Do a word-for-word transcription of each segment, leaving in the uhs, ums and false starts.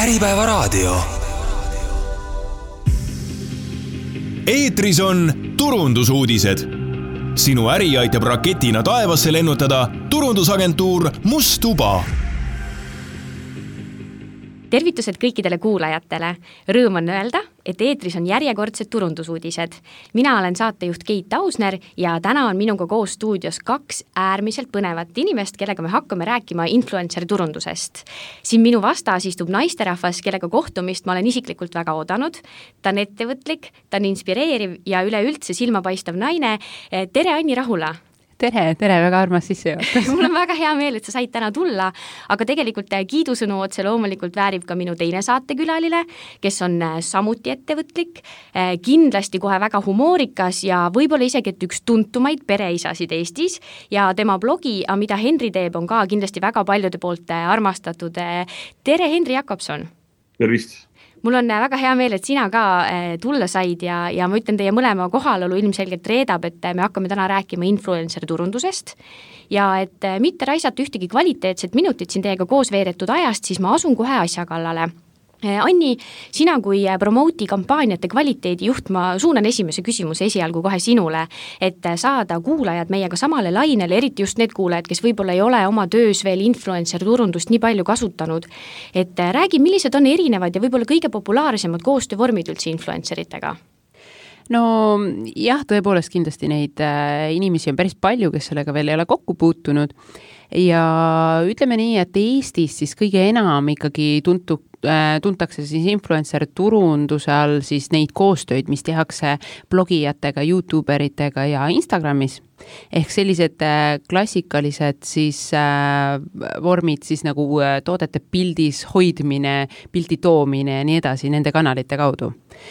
Äripäevaraadio. Eetris on turundusuudised. Sinu äri aitab raketina taevasse lennutada turundusagentuur Mustuba. Tervitused kõikidele kuulajatele. Rõõm on öelda, et eetris on järjekordsed turundusuudised. Mina olen saatejuht Keit Ausner ja täna on minuga koos stuudios kaks äärmiselt põnevat inimest, kellega me hakkame rääkima influencer turundusest. Siin minu vastas istub naisterahvas, kellega kohtumist ma olen isiklikult väga oodanud. Ta on ettevõtlik, ta on inspireeriv ja üleüldse silmapaistav naine. Tere, Anni Rahula! Tere, tere, väga armas sissejuhatus. Mul on väga hea meel, et sa said täna tulla, aga tegelikult kiidusõnu otse loomulikult väärib ka minu teine saatekülalile, kes on samuti ettevõtlik, kindlasti kohe väga humoorikas ja võib-olla isegi et üks tuntumaid pereisasid Eestis ja tema blogi, mida Henri teeb, on ka kindlasti väga paljude poolt armastatud. Tere, Henri Jakobson! Tervist! Mul on väga hea meel, et sina ka tulla said ja, ja ma ütlen teie mõlema kohalolu ilmselgelt reedab, et me hakkame täna rääkima influencer turundusest ja et mitte raisata ühtegi kvaliteetset minutit siin teiega koos veedetud ajast, siis ma asun kohe asja kallale. Anni, sina kui promooti kampaaniate kvaliteedi juht, ma suunan esimese küsimuse esialgu kohe sinule, et saada kuulajad meiega samale lainele, eriti just need kuulajad, kes võib-olla ei ole oma töös veel influencer turundust nii palju kasutanud. Et räägi, millised on erinevad ja võib-olla kõige populaarsemad koostöövormid üldse influenceritega? No jah, tõepoolest kindlasti neid inimesi on päris palju, kes sellega veel ei ole kokku puutunud ja ütleme nii, et Eestis siis kõige enam ikkagi tuntu, tuntakse siis influencer turunduse all siis neid koostöid, mis tehakse blogijatega, youtuberitega ja Instagramis. Ehk sellised klassikalised siis äh, vormid siis nagu toodete pildis hoidmine, pildi toomine ja nii edasi nende kanalite kaudu.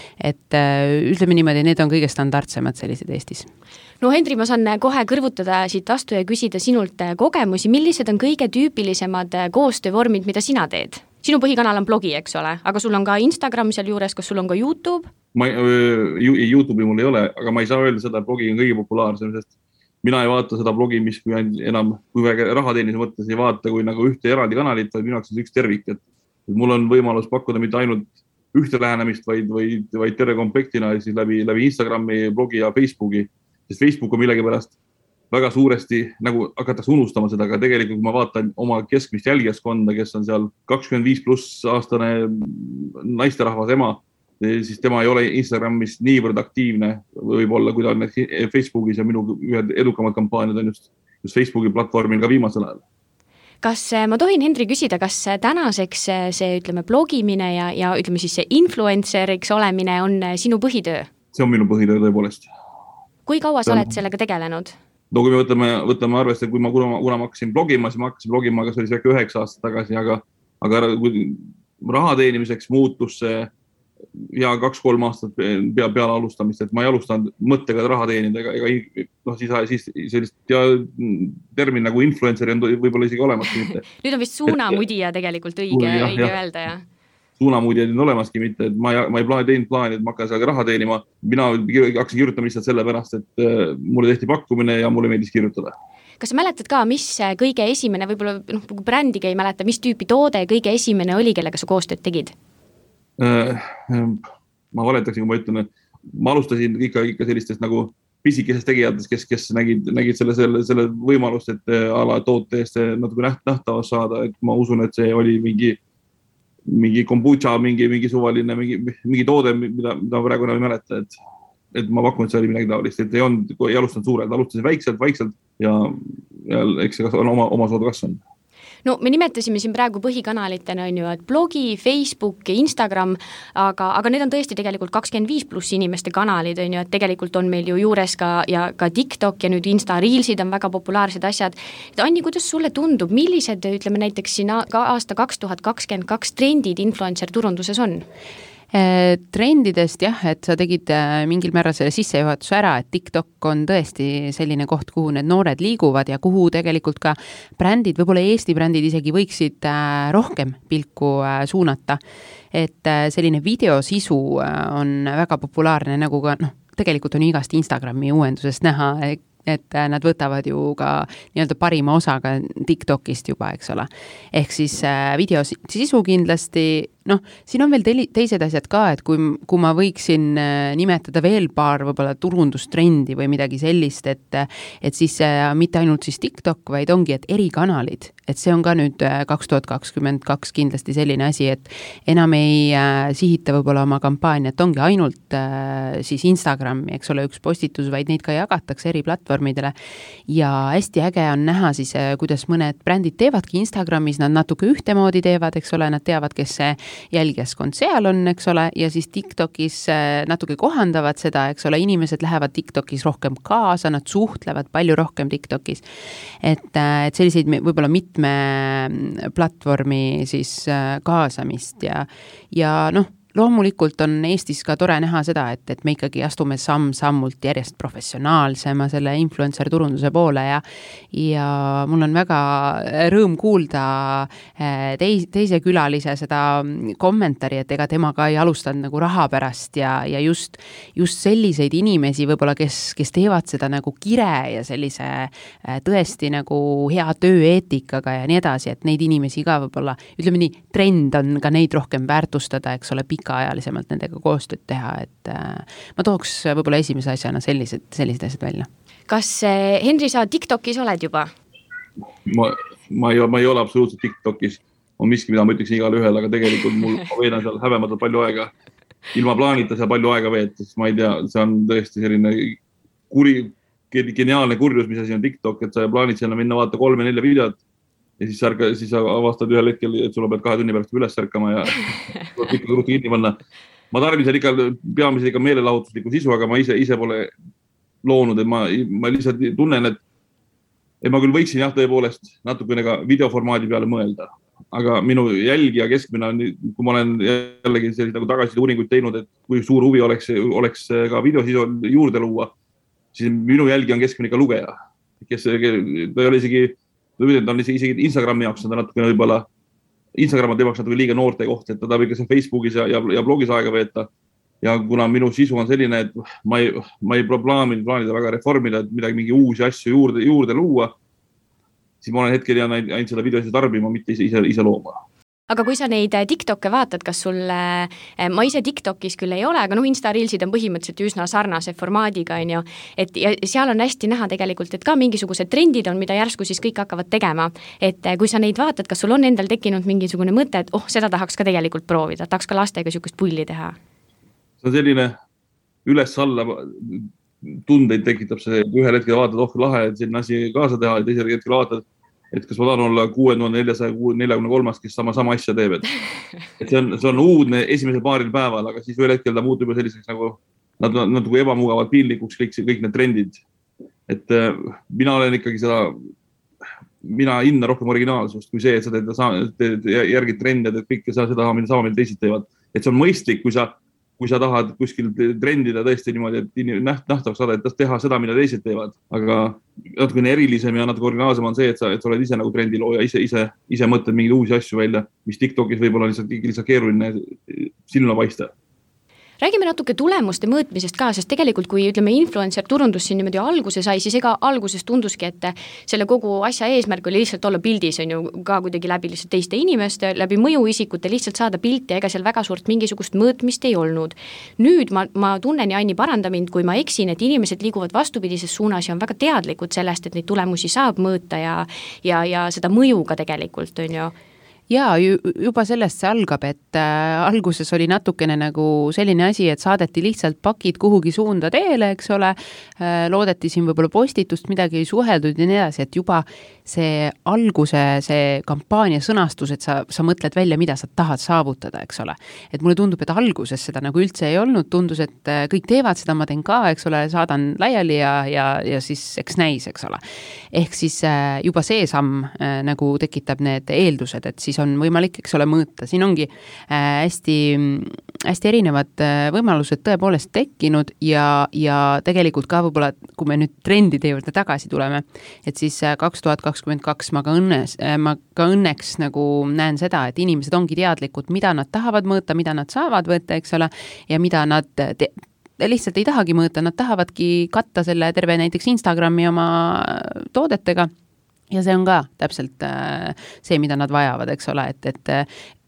Et äh, ütleme niimoodi, need on kõige standardsemad sellised Eestis. No Henri, ma saan kohe kõrvutada siit vastu ja küsida sinult kogemusi. Millised on kõige tüüpilisemad koostöövormid, mida sina teed? Sinu põhikanal on blogi, eks ole, aga sul on ka Instagram seal juures, kas sul on ka YouTube? Ma, YouTube'i mul ei ole, aga ma ei saa öelda seda, et blogi on kõige populaarsem, sest mina ei vaata seda blogi, mis kui enam kui rahateenise mõttes ei vaata kui nagu ühte eraldi kanalit, vaid minu jaoks on üks tervik. Et mul on võimalus pakkuda mitte ainult ühte lähenemist, vaid, vaid, vaid terve komplektina siis läbi, läbi Instagrami, blogi ja Facebooki. Sest Facebook on millegi pärast väga suuresti, nagu hakatakse unustama seda, aga tegelikult kui ma vaatan oma keskmist jälgijaskonda, kes on seal kakskümmend viis pluss aastane naisterahvas ema, siis tema ei ole Instagramis niivõrd aktiivne võib-olla, kui ta on Facebookis ja minu ühed edukamad kampaaniad on just, just Facebooki platvormil ka viimasel ajal. Kas ma tohin, Henri, küsida, kas tänaseks see, ütleme, blogimine ja, ja ütleme siis see influenceriks olemine on sinu põhitöö? See on minu põhitöö tõepoolest. Kui kaua sa oled sellega tegelenud? No kui me võtame, võtame arvesse, kui ma, kuna, kuna ma hakkasin blogima, siis ma hakkasin blogima, kas oli see üheksa aastat tagasi, aga, aga kui raha teenimiseks muutus see ja kaks-kolm aastat pea, peale alustamist, et ma ei alustanud mõttega raha teenida, ega, ega no, siis, siis sellist ja termin nagu influenceri on võib-olla isegi olemas. Mitte. Nüüd on vist suunamudija tegelikult õige, ja, õige ja. öelda, jah? Suunamudija on olemaski mitte, et ma ei, ma ei plaani teinud plaani, et ma hakkan sellega raha teenima. Mina hakkasin kirjutama lihtsalt selle pärast, et mulle tehti pakkumine ja mulle meeldis kirjutada. Kas sa mäletad ka, mis kõige esimene, võib-olla noh, brändigi ei mäleta, mis tüüpi toode kõige esimene oli, kellega sa koostööd tegid? Ma valetaksin, kui ma ütlen, et ma alustasin ikka, ikka sellistest nagu pisikesest tegijatest, kes, kes nägid, nägid selle, selle, selle võimalust, et ala toote eest natuke näht, nähtavast saada, et ma usun, et see oli mingi, mingi kombucha, mingi, mingi suvaline, mingi, mingi toode, mida, mida praegu ei mäleta, et, et ma pakun, et see oli midagi taolist, et ei, olnud, ei alustanud suurelt, alustasin väikselt, vaikselt ja, ja eks see on oma, oma soodu kasvanud. No me nimetasime siin praegu põhikanalitena on ju, et blogi, Facebook ja Instagram, aga, aga need on tõesti tegelikult kakskümmend viis pluss inimeste kanalid on ju, et tegelikult on meil ju juures ka, ja ka TikTok ja nüüd Insta Reelsid on väga populaarsed asjad. Et Anni, kuidas sulle tundub, millised, ütleme näiteks siin aasta kaks tuhat kakskümmend kaks trendid influencer turunduses on? Trendidest jah, et sa tegid mingil määral selle sissejuhatuse ära, et TikTok on tõesti selline koht, kuhu need noored liiguvad ja kuhu tegelikult ka brändid, võib-olla Eesti brändid isegi võiksid rohkem pilku suunata. Et selline videosisu on väga populaarne, nagu ka noh, tegelikult on igast Instagrami uuendusest näha, et nad võtavad ju ka nii-öelda parima osaga TikTokist juba, eks ole. Ehk siis video sisu kindlasti noh, siin on veel te teised asjad ka, et kui, kui ma võiksin nimetada veel paar võib-olla turundustrendi või midagi sellist, et, et siis mitte ainult siis TikTok, vaid ongi, et erikanalid, et see on ka nüüd kaks tuhat kakskümmend kaks kindlasti selline asi, et enam ei äh, sihita võib-olla oma kampaaniat, ongi ainult äh, siis Instagrami, eks ole, üks postitus, vaid neid ka jagatakse eri platvormidele ja hästi äge on näha siis, äh, kuidas mõned brändid teevadki Instagramis, nad natuke ühtemoodi teevad, eks ole, nad teavad, kes see jälgijaskond seal on, eks ole, ja siis TikTokis äh, natuke kohandavad seda, eks ole, inimesed lähevad TikTokis rohkem kaasa, nad suhtlevad palju rohkem TikTokis, et, äh, et selliseid võib-olla mitme platvormi siis kaasamist ja, ja noh, loomulikult on Eestis ka tore näha seda, et, et me ikkagi astume samm-sammult järjest professionaalsema selle influencer turunduse poole ja, ja mul on väga rõõm kuulda teis, teise külalise seda kommentaari, et ega tema ka ei alustanud nagu raha pärast ja, ja just, just selliseid inimesi võib-olla, kes, kes teevad seda nagu kire ja sellise tõesti nagu hea tööeetikaga ja nii edasi, et neid inimesi ka võib-olla, ütleme nii, trend on ka neid rohkem väärtustada, eks ole, pikaajalisemalt nendega koostööd teha, et äh, ma tooks võib-olla esimese asjana sellised, sellised asjad välja. Kas äh, Henri, sa TikTokis oled juba? Ma, ma, ei, ma ei ole absoluutselt TikTokis. On miski, mida ma ütleks igale ühele, aga tegelikult mul veedan seal häbematult palju aega. Ilma plaanita seal palju aega veetas. Ma ei tea, see on tõesti selline kuri, geniaalne kurjus, mis asi on TikTok, et sa plaanid sinna minna vaata kolme-nelja videot ja siis, särka, siis avastad ühel hetkel, et sulla pead kahe tunni pärast üles särkama ja tuleb ikka ruuti kinni panna. Ma tarbin seal ikka peamiselt ikka meelelahutuslikku sisu, aga ma ise, ise pole loonud, et ma, ma lihtsalt tunnen, et, et ma küll võiksin jah tõepoolest natukene ka videoformaadi peale mõelda, aga minu jälgija keskmine on, kui ma olen jällegi sellised nagu tagasiside uuringuid teinud, et kui suur huvi oleks, oleks ka videosisu juurde luua, siis minu jälgija on keskmine ka lugeja, kes ta ei ole isegi ta on isegi Instagrami jaoks, ta natuke võib-olla, Instagram on teemaks natuke liiga noorte koht, et ta tahab ikka Facebookis ja, ja, ja blogis aega veeta. Ja kuna minu sisu on selline, et ma ei, ma ei plaanida, plaanida väga reformida, et midagi mingi uusi asju juurde, juurde luua, siis ma olen hetkel jään ainult seda videosid tarbima, mitte ise, ise, ise looma. Aga kui sa neid TikTokke vaatad, kas sul, ma ise TikTokis küll ei ole, aga noh, Insta-reelsid on põhimõtteliselt üsna sarnase formaadiga, on ju, et ja seal on hästi näha tegelikult, et ka mingisugused trendid on, mida järsku siis kõik hakkavad tegema, et kui sa neid vaatad, kas sul on endal tekkinud mingisugune mõte, et oh, seda tahaks ka tegelikult proovida, tahaks ka lastega sükust pulli teha? See on selline üles-alla tundeid tekitab see, ühel hetkel vaatad, oh lahe, et selline asi kaasa teha, ja teisel hetkel vaatad, et kas ma tahan olla kuue tuhande neljasaja neljakümne kolmas, kes sama, sama asja teeb, et, et see, on, see on uudne esimesel paaril päeval, aga siis ühel hetkel ta muutub juba selliseks nagu nad, nad nagu ebamugavad piinlikuks kõik, kõik need trendid. Et äh, mina olen ikkagi seda, mina hinna rohkem originaalsust kui see, et sa teed, teed järgid trendid, et kõike sa seda, mida sama meil teised teevad. Et see on mõistlik, kui sa kui sa tahad kuskil trendida tõesti niimoodi, et näht, nähtavaks saada, et teha seda, mida teised teevad. Aga natukene erilisem ja natuke originaalsem on see, et sa, et sa oled ise nagu trendilooja, ise, ise, ise mõtled mingeid uusi asju välja, mis TikTokis võib-olla lihtsalt, lihtsalt keeruline silma paista. Räägime natuke tulemuste mõõtmisest ka, sest tegelikult kui ütleme influencer turundus siin niimoodi alguse sai, siis ega alguses tunduski, et selle kogu asja eesmärk oli lihtsalt olla pildis, on ju, ka kuidagi läbi lihtsalt teiste inimeste, läbi mõjuisikute lihtsalt saada pilti ja ega seal väga suurt mingisugust mõõtmist ei olnud. Nüüd ma, ma tunnen ja Anni paranda mind, kui ma eksin, et inimesed liiguvad vastupidises suunas ja on väga teadlikud sellest, et neid tulemusi saab mõõta ja, ja, ja seda mõju ka tegelikult, on ju. Jaa, juba sellest see algab, et äh, alguses oli natukene nagu selline asi, et saadeti lihtsalt pakid kuhugi suunda teele, eks ole, äh, loodeti siin võib-olla postitust, midagi ei suheldud ja nii edasi, et juba see alguse, see kampaania sõnastus, et sa, sa mõtled välja, mida sa tahad saavutada, eks ole. Et mulle tundub, et alguses seda nagu üldse ei olnud, tundus, et äh, kõik teevad seda, ma teen ka, eks ole, saadan laiali ja, ja, ja siis eks näis, eks ole. Ehk siis äh, juba see samm äh, nagu tekitab need eeldused, et siis on võimalik, eks ole, mõõta. Siin ongi äh, hästi, hästi erinevad äh, võimalused tõepoolest tekkinud ja, ja tegelikult ka võib-olla, kui me nüüd trendide juurde tagasi tuleme, et siis äh, kaks tuhat kakskümmend kaks ma ka, õnnes, äh, ma ka õnneks nagu näen seda, et inimesed ongi teadlikud, mida nad tahavad mõõta, mida nad saavad võtta, eks ole, ja mida nad te lihtsalt ei tahagi mõõta, nad tahavadki katta selle terve näiteks Instagrami oma toodetega. Ja see on ka täpselt see, mida nad vajavad, eks ole, et, et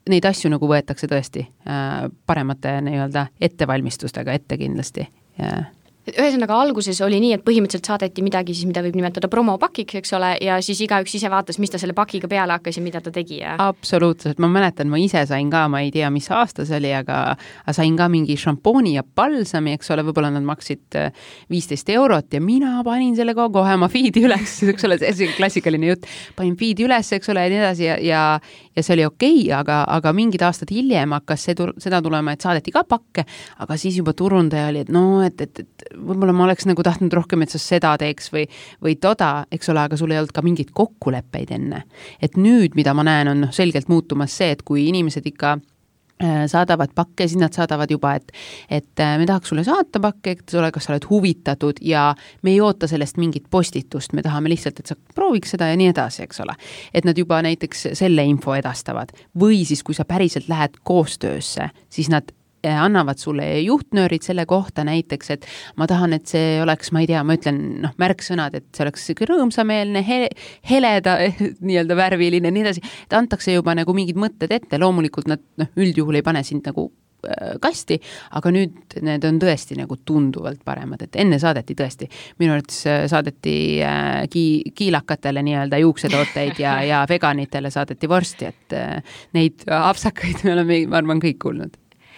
neid asju nagu võetakse tõesti äh, paremate nii-öelda ettevalmistustega ette kindlasti. Ja ühesõnaga alguses oli nii, et põhimõtteliselt saadeti midagi siis, mida võib nimetada promopakiks, eks ole, ja siis igaüks ise vaatas, mis ta selle pakiga peale hakkas ja mida ta tegi. Ja... Absoluutselt, ma mäletan, ma ise sain ka, ma ei tea, mis aasta see oli, aga sain ka mingi šampooni ja palsami, eks ole, võib-olla nad maksid viisteist eurot ja mina panin selle kohe oma feedi üles, eks ole, see klassikaline jutt, panin feedi üles, eks ole, ja nii edasi ja, ja, ja see oli okei, okay, aga, aga mingid aastad hiljem hakkas see, seda tulema, et saadeti ka pakke, aga siis juba turundaja oli, et no, et, et, et võib-olla ma oleks nagu tahtnud rohkem, et sa seda teeks või, või toda, eks ole, aga sul ei olnud ka mingit kokkuleppeid enne. Et nüüd, mida ma näen, on selgelt muutumas see, et kui inimesed ikka saadavad pakke, siis nad saadavad juba, et, et me tahaks sulle saata pakke, et sulle, kas sa oled huvitatud ja me ei oota sellest mingit postitust, me tahame lihtsalt, et sa prooviks seda ja nii edasi, eks ole. Et nad juba näiteks selle info edastavad. Või siis, kui sa päriselt lähed koostöösse, siis nad annavad sulle juhtnöörid selle kohta näiteks, et ma tahan, et see oleks, ma ei tea, ma ütlen noh, märksõnad, et see oleks rõõmsameelne, he, heleda, nii-öelda värviline, nii edasi, et antakse juba nagu mingid mõtted ette, loomulikult nad noh, üldjuhul ei pane sind nagu äh, kasti, aga nüüd need on tõesti nagu tunduvalt paremad, et enne saadeti tõesti, minu arvates saadeti äh, ki, kiilakatele nii-öelda juuksetooteid ja, ja veganitele saadeti vorsti, et äh, neid apsakaid me oleme, ma arvan, kõik kuulnud.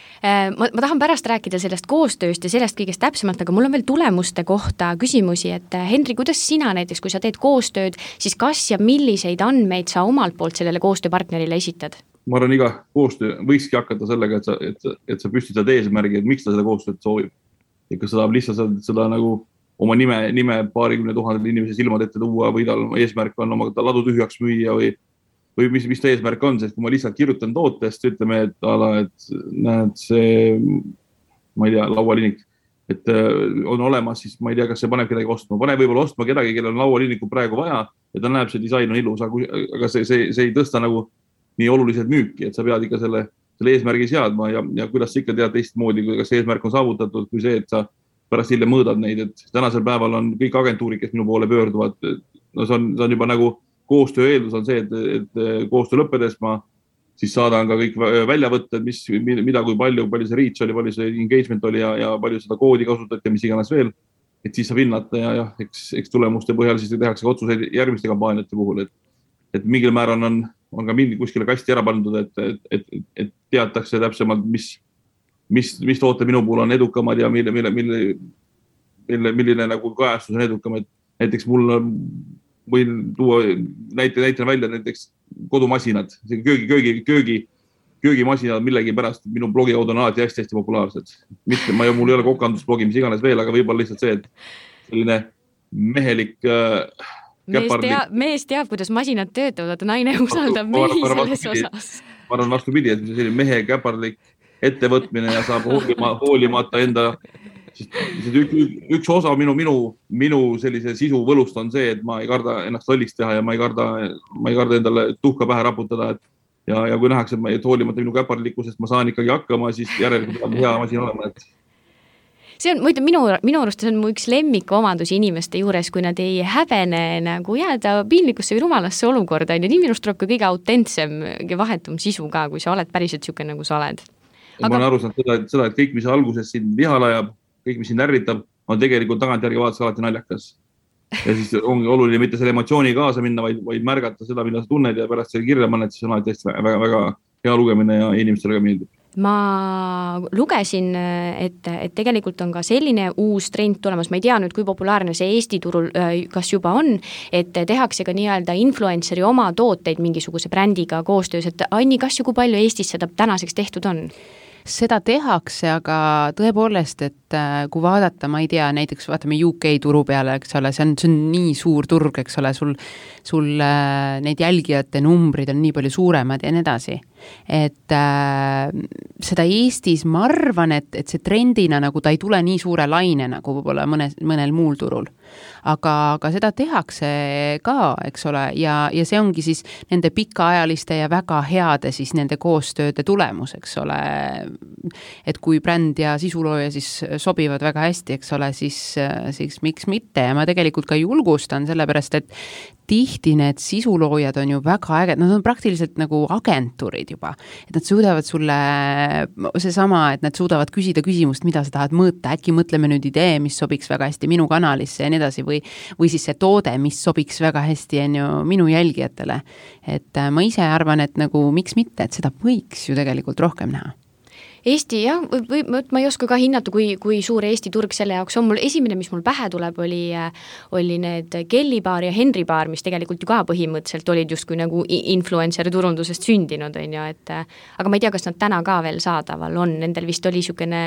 Ma, ma tahan pärast rääkida sellest koostööst ja sellest kõigest täpsemalt, aga mul on veel tulemuste kohta küsimusi, et Henri, kuidas sina näiteks, kui sa teed koostööd, siis kas ja milliseid andmeid sa omalt poolt sellele koostööpartnerile esitad? Ma arvan, iga koostöö võikski hakata sellega, et sa, et, et sa püstitad eesmärgi, et miks ta seda koostööd soovib. Ja kas sa tahab lihtsalt seda, seda nagu oma nime, nime paarikümne tuhandel inimese silmad ette tuua või tal eesmärk on oma ladu tühjaks müüa või või mis, mis ta eesmärk on, sest kui ma lihtsalt kirjutan tootest, ütleme, et ala, et näed see, ma ei tea, laualinik, et on olemas, siis ma ei tea, kas see paneb kedagi ostma. Pane võib-olla ostma kedagi, kellel on laualinikku praegu vaja ja ta näeb, see disain on ilus, aga see, see, see ei tõsta nagu nii oluliselt müüki, et sa pead ikka selle, selle eesmärgi seadma ja, ja kuidas sa ikka tead teistmoodi, kas eesmärk on saavutatud, kui see, et sa pärast hiljem mõõdad neid, et tänasel päeval on kõik agentuurid, kes minu poole pöörduvad, no see on, see on juba nagu koostöö eeldus on see, et, et koostöö lõppedes ma siis saadan ka kõik väljavõtted, mis, mida, kui palju, palju see reach oli, palju see engagement oli ja, ja palju seda koodi kasutati ja mis iganes veel. Et siis saab hinnata ja, ja eks, eks tulemuste põhjal siis tehakse otsuseid järgmiste kampaaniate puhul, et, et mingil määral on, on ka mingi kuskile kasti ära pandud, et, et, et, et teatakse täpsemalt, mis, mis, mis toote minu puhul on edukamad ja mille, mille, mille, mille, milline nagu kajastus on edukam, et näiteks mul on võin tuua näite, näitena välja näiteks kodumasinad, köögi, köögi, köögi, köögimasinad millegi pärast minu blogi kaudu on alati hästi-hästi populaarsed. Mitte, ma ei, mul ei ole kokandusblogi, mis iganes veel, aga võib-olla lihtsalt see, et selline mehelik äh, mees, teab, mees teab, kuidas masinad töötavad, naine usaldab mehi selles osas. Ma arvan vastupidi, et selline mehe käparlik ettevõtmine ja saab hoolima, hoolimata enda Üks, üks osa minu, minu, minu sellise sisu võlust on see, et ma ei karda ennast lolliks teha ja ma ei karda, ma ei karda endale tuhka pähe raputada. Et ja, ja kui nähakse, et hoolimata minu käparlikkusest ma saan ikkagi hakkama, siis järelikult on hea masin olema. Et... See on, minu, minu arust see on mu üks lemmikomadusi inimeste juures, kui nad ei häbene nagu jääda piinlikusse või rumalasse olukorda. Ja nii minust tuleb ka kõige autentsem ja vahetum sisu ka, kui sa oled päriselt siuke, nagu sa oled. Aga... Ma olen aru saanud seda, et, seda, et kõik, mis alguses siin vihal ajab, kõik, mis siin närritab, on tegelikult tagantjärgi vaadates alati naljakas. Ja siis ongi oluline mitte selle emotsiooni kaasa minna, vaid, vaid märgata seda, mida sa tunned ja pärast selle kirja paned, siis on alati hästi väga, väga hea lugemine ja inimestele ka meeldib. Ma lugesin, et, et tegelikult on ka selline uus trend tulemas, ma ei tea nüüd, kui populaarne see Eesti turul kas juba on, et tehakse ka nii-öelda influenceri oma tooteid mingisuguse brändiga koostöös, et Anni, kas ju kui palju Eestis seda tänaseks tehtud on? Seda tehakse, aga tõepoolest, et kui vaadata, ma ei tea, näiteks vaatame U K turu peale, eks ole, see on, see on nii suur turg, eks ole, sul, sul neid jälgijate numbrid on nii palju suuremad ja nii edasi. Et äh, seda Eestis ma arvan, et, et see trendina nagu ta ei tule nii suure laine nagu võib-olla mõne, mõnel muul turul. Aga, aga seda tehakse ka, eks ole, ja, ja see ongi siis nende pikaajaliste ja väga heade siis nende koostööde tulemus, eks ole. Et kui bränd ja sisulooja siis sobivad väga hästi, eks ole, siis, siis miks mitte ja ma tegelikult ka julgustan, sellepärast et tihti need sisuloojad on ju väga äged, nad on praktiliselt nagu agentuurid juba, et nad suudavad sulle, seesama, et nad suudavad küsida küsimust, mida sa tahad mõõta, äkki mõtleme nüüd idee, mis sobiks väga hästi minu kanalisse ja nii edasi, või, või siis see toode, mis sobiks väga hästi on ju minu jälgijatele. Et ma ise arvan, et nagu miks mitte, et seda võiks ju tegelikult rohkem näha. Eesti jah, või ma ei oska ka hinnata, kui, kui suur Eesti turg selle jaoks on. Mul esimene, mis mul pähe tuleb, oli, oli need Kelly baar ja Henry baar, mis tegelikult ju ka põhimõtteliselt olid justkui nagu influencer turundusest sündinud, on ju, et aga ma ei tea, kas nad täna ka veel saadaval on, nendel vist oli sükene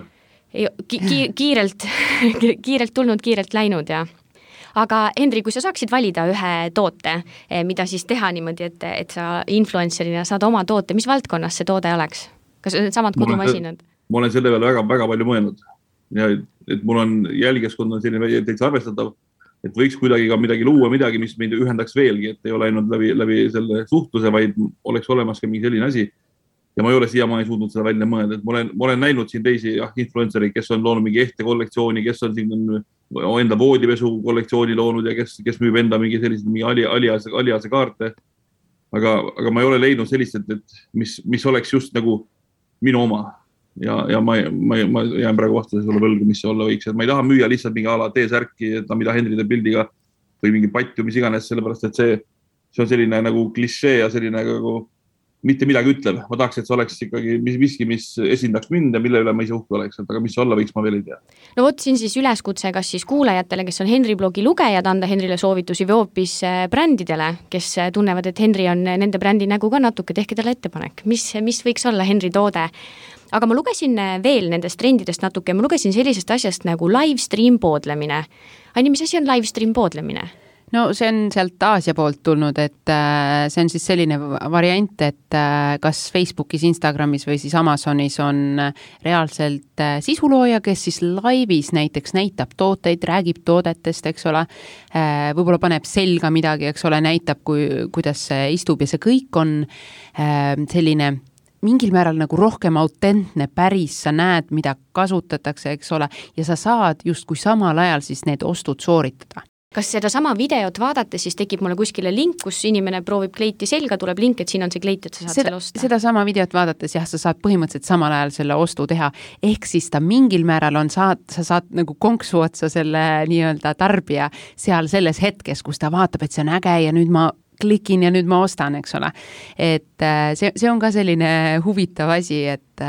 ki kiirelt, kiirelt tulnud, kiirelt läinud ja aga Henri, kui sa saaksid valida ühe toote, mida siis teha niimoodi, et, et sa influencerina saad oma toote, mis valdkonnas see toode oleks? Kas need samad kodumasinad? Ma olen selle veel väga, väga palju mõelnud. Ja, et mul on jälgijaskond on selline täitsa arvestatav, et võiks kuidagi ka midagi luua, midagi, mis meid ühendaks veelgi, et ei ole ainult läbi, läbi selle suhtluse, vaid oleks olemas ka mingi selline asi. Ja ma ei ole siiamaani suutnud seda välja mõelda, et ma olen, ma olen näinud siin teisi jah, influencereid, kes on loonud mingi ehte kollektsiooni, kes on siin enda voodipesu kollektsiooni loonud ja kes, kes müüb enda mingi sellised mingi aliase, aliase kaarte. Aga, aga ma ei ole leidnud sellist, et, et mis, mis oleks just nagu minu oma ja, ja ma, ma, ma jään praegu vastuse sulle võlgu, mis see olla võiks, et ma ei taha müüa lihtsalt mingi ala T-särki, et mida Henri teeb pildiga või mingi patju, mis iganes, sellepärast, et see, see on selline nagu klišee ja selline nagu mitte midagi ütlev. Ma tahaks, et see oleks ikkagi miski, mis esindaks mind ja mille üle ma ise uhke oleks, aga mis olla võiks, ma veel ei tea. No vot siin siis üleskutse, kas siis kuulajatele, kes on Henri blogi lugejad, anda Henrile soovitusi või hoopis brändidele, kes tunnevad, et Henri on nende brändi nägu ka natuke, tehke talle ettepanek, mis, mis võiks olla Henri toode. Aga ma lugesin veel nendest trendidest natuke, ma lugesin sellisest asjast nagu livestream poodlemine. Aini, mis asi on livestream poodlemine? No see on sealt Aasia poolt tulnud, et see on siis selline variant, et kas Facebookis, Instagramis või siis Amazonis on reaalselt sisulooja, kes siis laivis näiteks näitab tooteid, räägib toodetest, eks ole, võib-olla paneb selga midagi, eks ole, näitab, kui, kuidas see istub ja see kõik on selline mingil määral nagu rohkem autentne, päris, sa näed, mida kasutatakse, eks ole, ja sa saad just kui samal ajal siis need ostud sooritada. Kas seda sama videot vaadata, siis tekib mulle kuskile link, kus inimene proovib kleiti selga, tuleb link, et siin on see kleit, et sa saad seda, selle osta? Seda sama videot vaadates, jah, sa saad põhimõtteliselt samal ajal selle ostu teha. Ehk siis ta mingil määral on, saad, sa saad nagu konksu otsa selle nii-öelda tarbija seal selles hetkes, kus ta vaatab, et see on äge ja nüüd ma klikin ja nüüd ma ostan, eks ole. Et see, see on ka selline huvitav asi, et,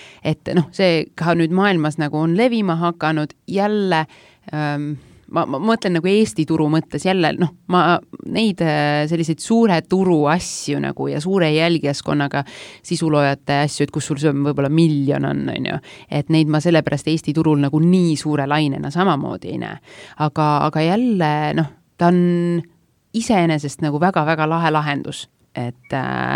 et noh, see ka nüüd maailmas nagu on levima hakanud jälle ähm, Ma, ma mõtlen nagu Eesti turu mõttes jälle, noh, ma neid selliseid suure turu asju nagu ja suure jälgijaskonnaga sisuloojate asju, et kus sul see võib-olla miljon on, on ju, et neid ma sellepärast Eesti turul nagu nii suure lainena samamoodi ei näe. Aga, aga jälle, noh, ta on iseenesest nagu väga-väga lahe lahendus, et,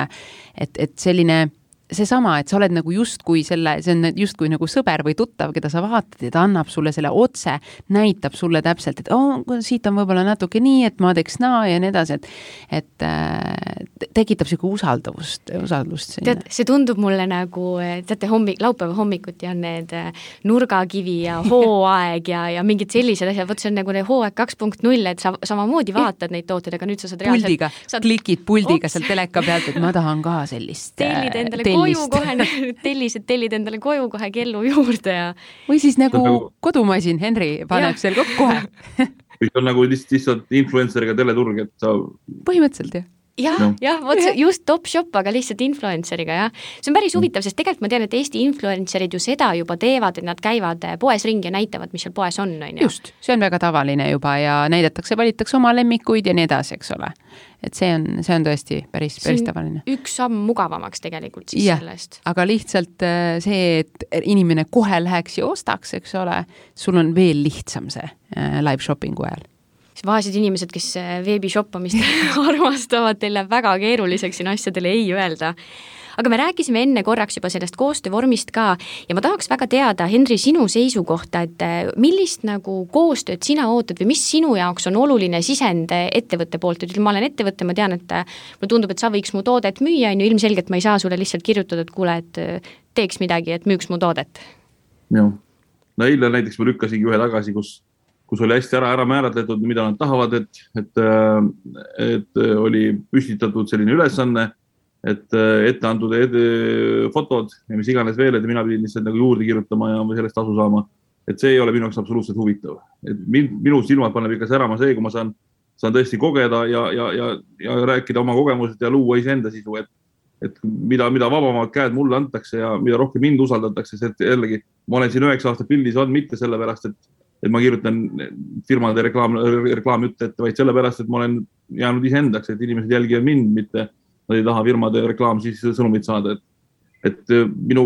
et, et selline seesama, et sa oled nagu justkui selle, see on justkui nagu sõber või tuttav, keda sa vaatad ja ta annab sulle selle otse, näitab sulle täpselt, et oh, siit on võib-olla natuke nii, et ma teeks naa ja nii edasi, et, et äh, tekitab siuke usaldavust, usaldust. Tead, see tundub mulle nagu, teate, hommik, laupäeva hommikuti on need nurgakivi ja hooaeg ja, ja mingid sellised asjad, võt see on nagu hooaeg kaks punkt null, et sa samamoodi vaatad neid tooteid, aga nüüd sa saad reaalselt... Puldiga, saad... klikid puldiga seal teleka pealt, et ma tahan ka sellist... Tellid endale koju kohe, tellised tellid endale koju kohe kellu juurde ja... Või siis nagu kodumasin, Henri paneb seal kohe. Või on nagu lihtsalt influenceriga teleturg, et sa... Põhimõtteliselt, jah. Jah, no. jah, võt, just top shop, aga lihtsalt influenceriga, jah. See on päris huvitav, sest tegelikult ma tean, et Eesti influencerid ju seda juba teevad, et nad käivad poes ringi ja näitavad, mis seal poes on, on. Just, see on väga tavaline juba ja näidatakse, valitakse oma lemmikuid ja nii edasi, eks ole. Et see on, see on tõesti päris, päris tavaline. Üks samm mugavamaks tegelikult siis ja, sellest. Aga lihtsalt see, et inimene kohe läheks ja ostaks, eks ole, sul on veel lihtsam see live shoppingu ajal. Vaesed inimesed, kes veebishoppamist armastavad, teil läheb väga keeruliseks siin asjadele ei öelda. Aga me rääkisime enne korraks juba sellest koostöövormist ka ja ma tahaks väga teada, Henri, sinu seisukohta, et millist nagu koostööd sina ootad või mis sinu jaoks on oluline sisend ettevõtte poolt, et ma olen ettevõtte, ma tean, et mulle tundub, et sa võiks mu toodet müüa, ja ilmselgelt ma ei saa sulle lihtsalt kirjutada, et kuule, et teeks midagi, et müüks mu toodet. Joo. No eile näiteks ma lükkasingi ühe tagasi, kus kus oli hästi ära, ära määratletud, mida nad tahavad, et, et, et oli püstitatud selline ülesanne, et ette antud ed, fotod ja mis iganes veel, et mina pidin lihtsalt nagu juurde kirjutama ja sellest tasu saama. Et see ei ole minu jaoks absoluutselt huvitav. Et minu silmad paneb ikka särama see, kui ma saan, saan tõesti kogeda ja, ja, ja, ja rääkida oma kogemused ja luua iseenda sisu, et, et mida, mida vabamad käed mulle antakse ja mida rohkem mind usaldatakse, see, et jällegi ma olen siin üheksa aastat pildis on mitte sellepärast, et et ma kirjutan firmade reklaam, reklaamjutte ette, vaid sellepärast, et ma olen jäänud iseendaks, et inimesed jälgivad mind, mitte nad ei taha firmade reklaam siis sõnumit saada. Et, et minu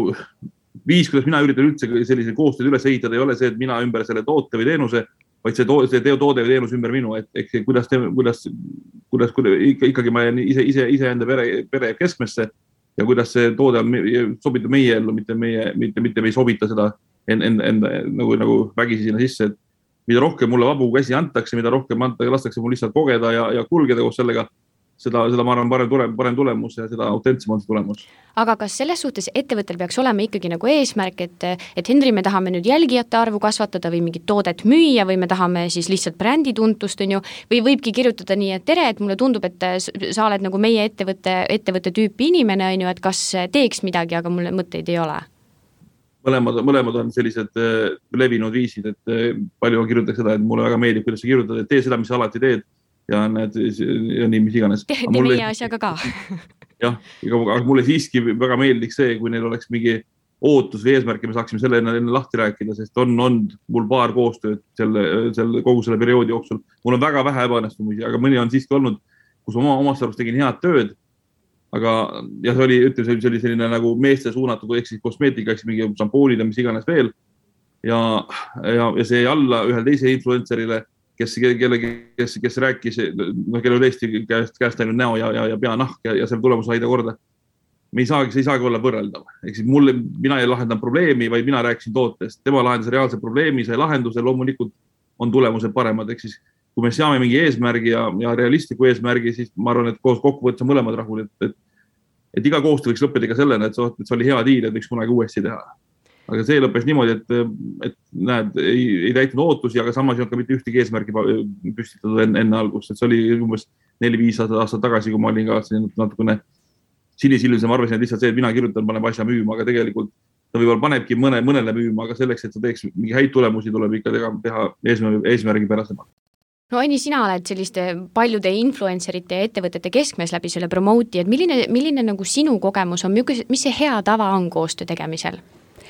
viis, kuidas mina üritan üldse sellise koostööd üles ehitada, ei ole see, et mina ümber selle toote või teenuse, vaid see, to- see toode või teenus ümber minu, et ehk kuidas, kuidas, kuidas, kuidas ikkagi ma jään ise, ise, ise enda pere, pere keskmesse ja kuidas see toode on, sobitab meie ellu, mitte meie, mitte, mitte me ei sobita seda enda, enda, enda nagu, nagu vägisi sinna sisse, et mida rohkem mulle vabu käsi antakse, mida rohkem antakse, lastakse mul lihtsalt kogeda ja, ja kulgeda koos sellega, seda, seda ma arvan parem, tulem, parem tulemus ja seda autentsem on see tulemus. Aga kas selles suhtes ettevõttel peaks olema ikkagi nagu eesmärk, et, et Henri, me tahame nüüd jälgijate arvu kasvatada või mingit toodet müüa või me tahame siis lihtsalt brändi tuntust, on ju, või võibki kirjutada nii, et tere, et mulle tundub, et sa oled nagu meie ettevõtte, ettevõtte tüüpi inimene, on ju, et kas teeks midagi, aga mulle mõtteid ei ole? Mõlemad, mõlemad on sellised levinud viisid, et palju kirjutatakse seda, et mulle väga meeldib, kuidas sa kirjutad, et tee seda, mis sa alati teed ja need ja nii, mis iganes. Te, te mulle... meie asjaga ka. jah, aga mulle siiski väga meeldiks see, kui neil oleks mingi ootus või eesmärk ja me saaksime selle enne, enne lahti rääkida, sest on, on mul paar koostööd selle, selle, kogu selle perioodi jooksul. Mul on väga vähe ebaõnnestumisi, aga mõni on siiski olnud, kus ma omast arvust tegin head tööd. Aga ja see oli, ütleme, see oli selline nagu meeste suunatud, ehk siis kosmeetika, ehk siis mingi šampoonid ja mis iganes veel. Ja, ja, ja see alla ühel teise influencerile, kes, kelle, kes, kes rääkis, no, kelle tõesti käest, käest läinud näo ja, ja, ja pea nahk ja, ja selle tulemus haida korda. Me ei saagi, see ei saagi olla võrreldav. Ehk siis mulle, mina ei lahendan probleemi, vaid mina rääkisin tootest. Tema lahendas reaalse probleemi, sai lahenduse, loomulikult on tulemused paremad. Ehk siis kui me seame mingi eesmärgi ja, ja realistliku eesmärgi, siis ma arvan, et koos kokkuvõttes on mõlemad rahul, et, et, et iga koostöö võiks lõppeda ka sellena, et see, et see oli hea diil, et võiks kunagi uuesti teha. Aga see lõppes niimoodi, et, et näed, ei, ei täitnud ootusi, aga samas ei olnud ka mitte ühtegi eesmärgi püstitatud enne, enne algust. Et see oli umbes neli-viis aastat tagasi, kui ma olin ka natukene sinisilise, ma arvasin, et lihtsalt see, et mina kirjutan, paneb asja müüma, aga tegelikult ta võib-olla panebki mõne, mõnele müüma, aga selleks, et ta teeks mingi häid tulemusi, tuleb ikka teha, teha eesmärgi, eesmärgi pärasemalt. No Anni, sina oled selliste paljude influencerite ja ettevõtete keskmes läbi selle promooti, et milline, milline nagu sinu kogemus on, mis see hea tava on koostöö tegemisel?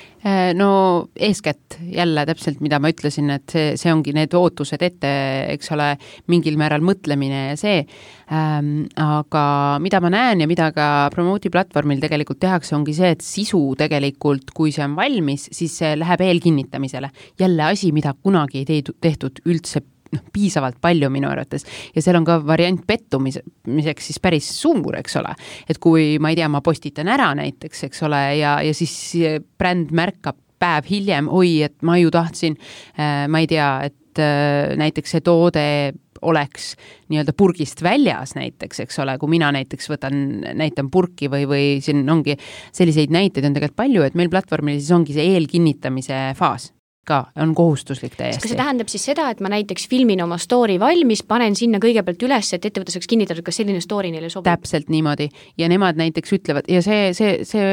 No eeskätt jälle täpselt, mida ma ütlesin, et see, see ongi need ootused ette, eks ole, mingil määral mõtlemine ja see, ähm, aga mida ma näen ja mida ka promooti platvormil tegelikult tehakse, ongi see, et sisu tegelikult, kui see on valmis, siis see läheb eelkinnitamisele. Jälle asi, mida kunagi ei tehtud üldse noh, piisavalt palju minu arvates ja seal on ka variant pettumiseks siis päris suur, eks ole, et kui ma ei tea, ma postitan ära näiteks, eks ole, ja, ja siis bränd märkab päev hiljem, oi, et ma ju tahtsin, ma ei tea, et näiteks see toode oleks nii-öelda purgist väljas näiteks, eks ole, kui mina näiteks võtan, näitan purki või, või siin ongi selliseid näiteid on tegelikult palju, et meil platvormil siis ongi see eelkinnitamise faas ka on kohustuslik täiesti. Kas see tähendab siis seda, et ma näiteks filmin oma story valmis, panen sinna kõigepealt üles, et ettevõte saaks kinnitada, kas selline story neile sobib? Täpselt niimoodi. Ja nemad näiteks ütlevad, ja see, see, see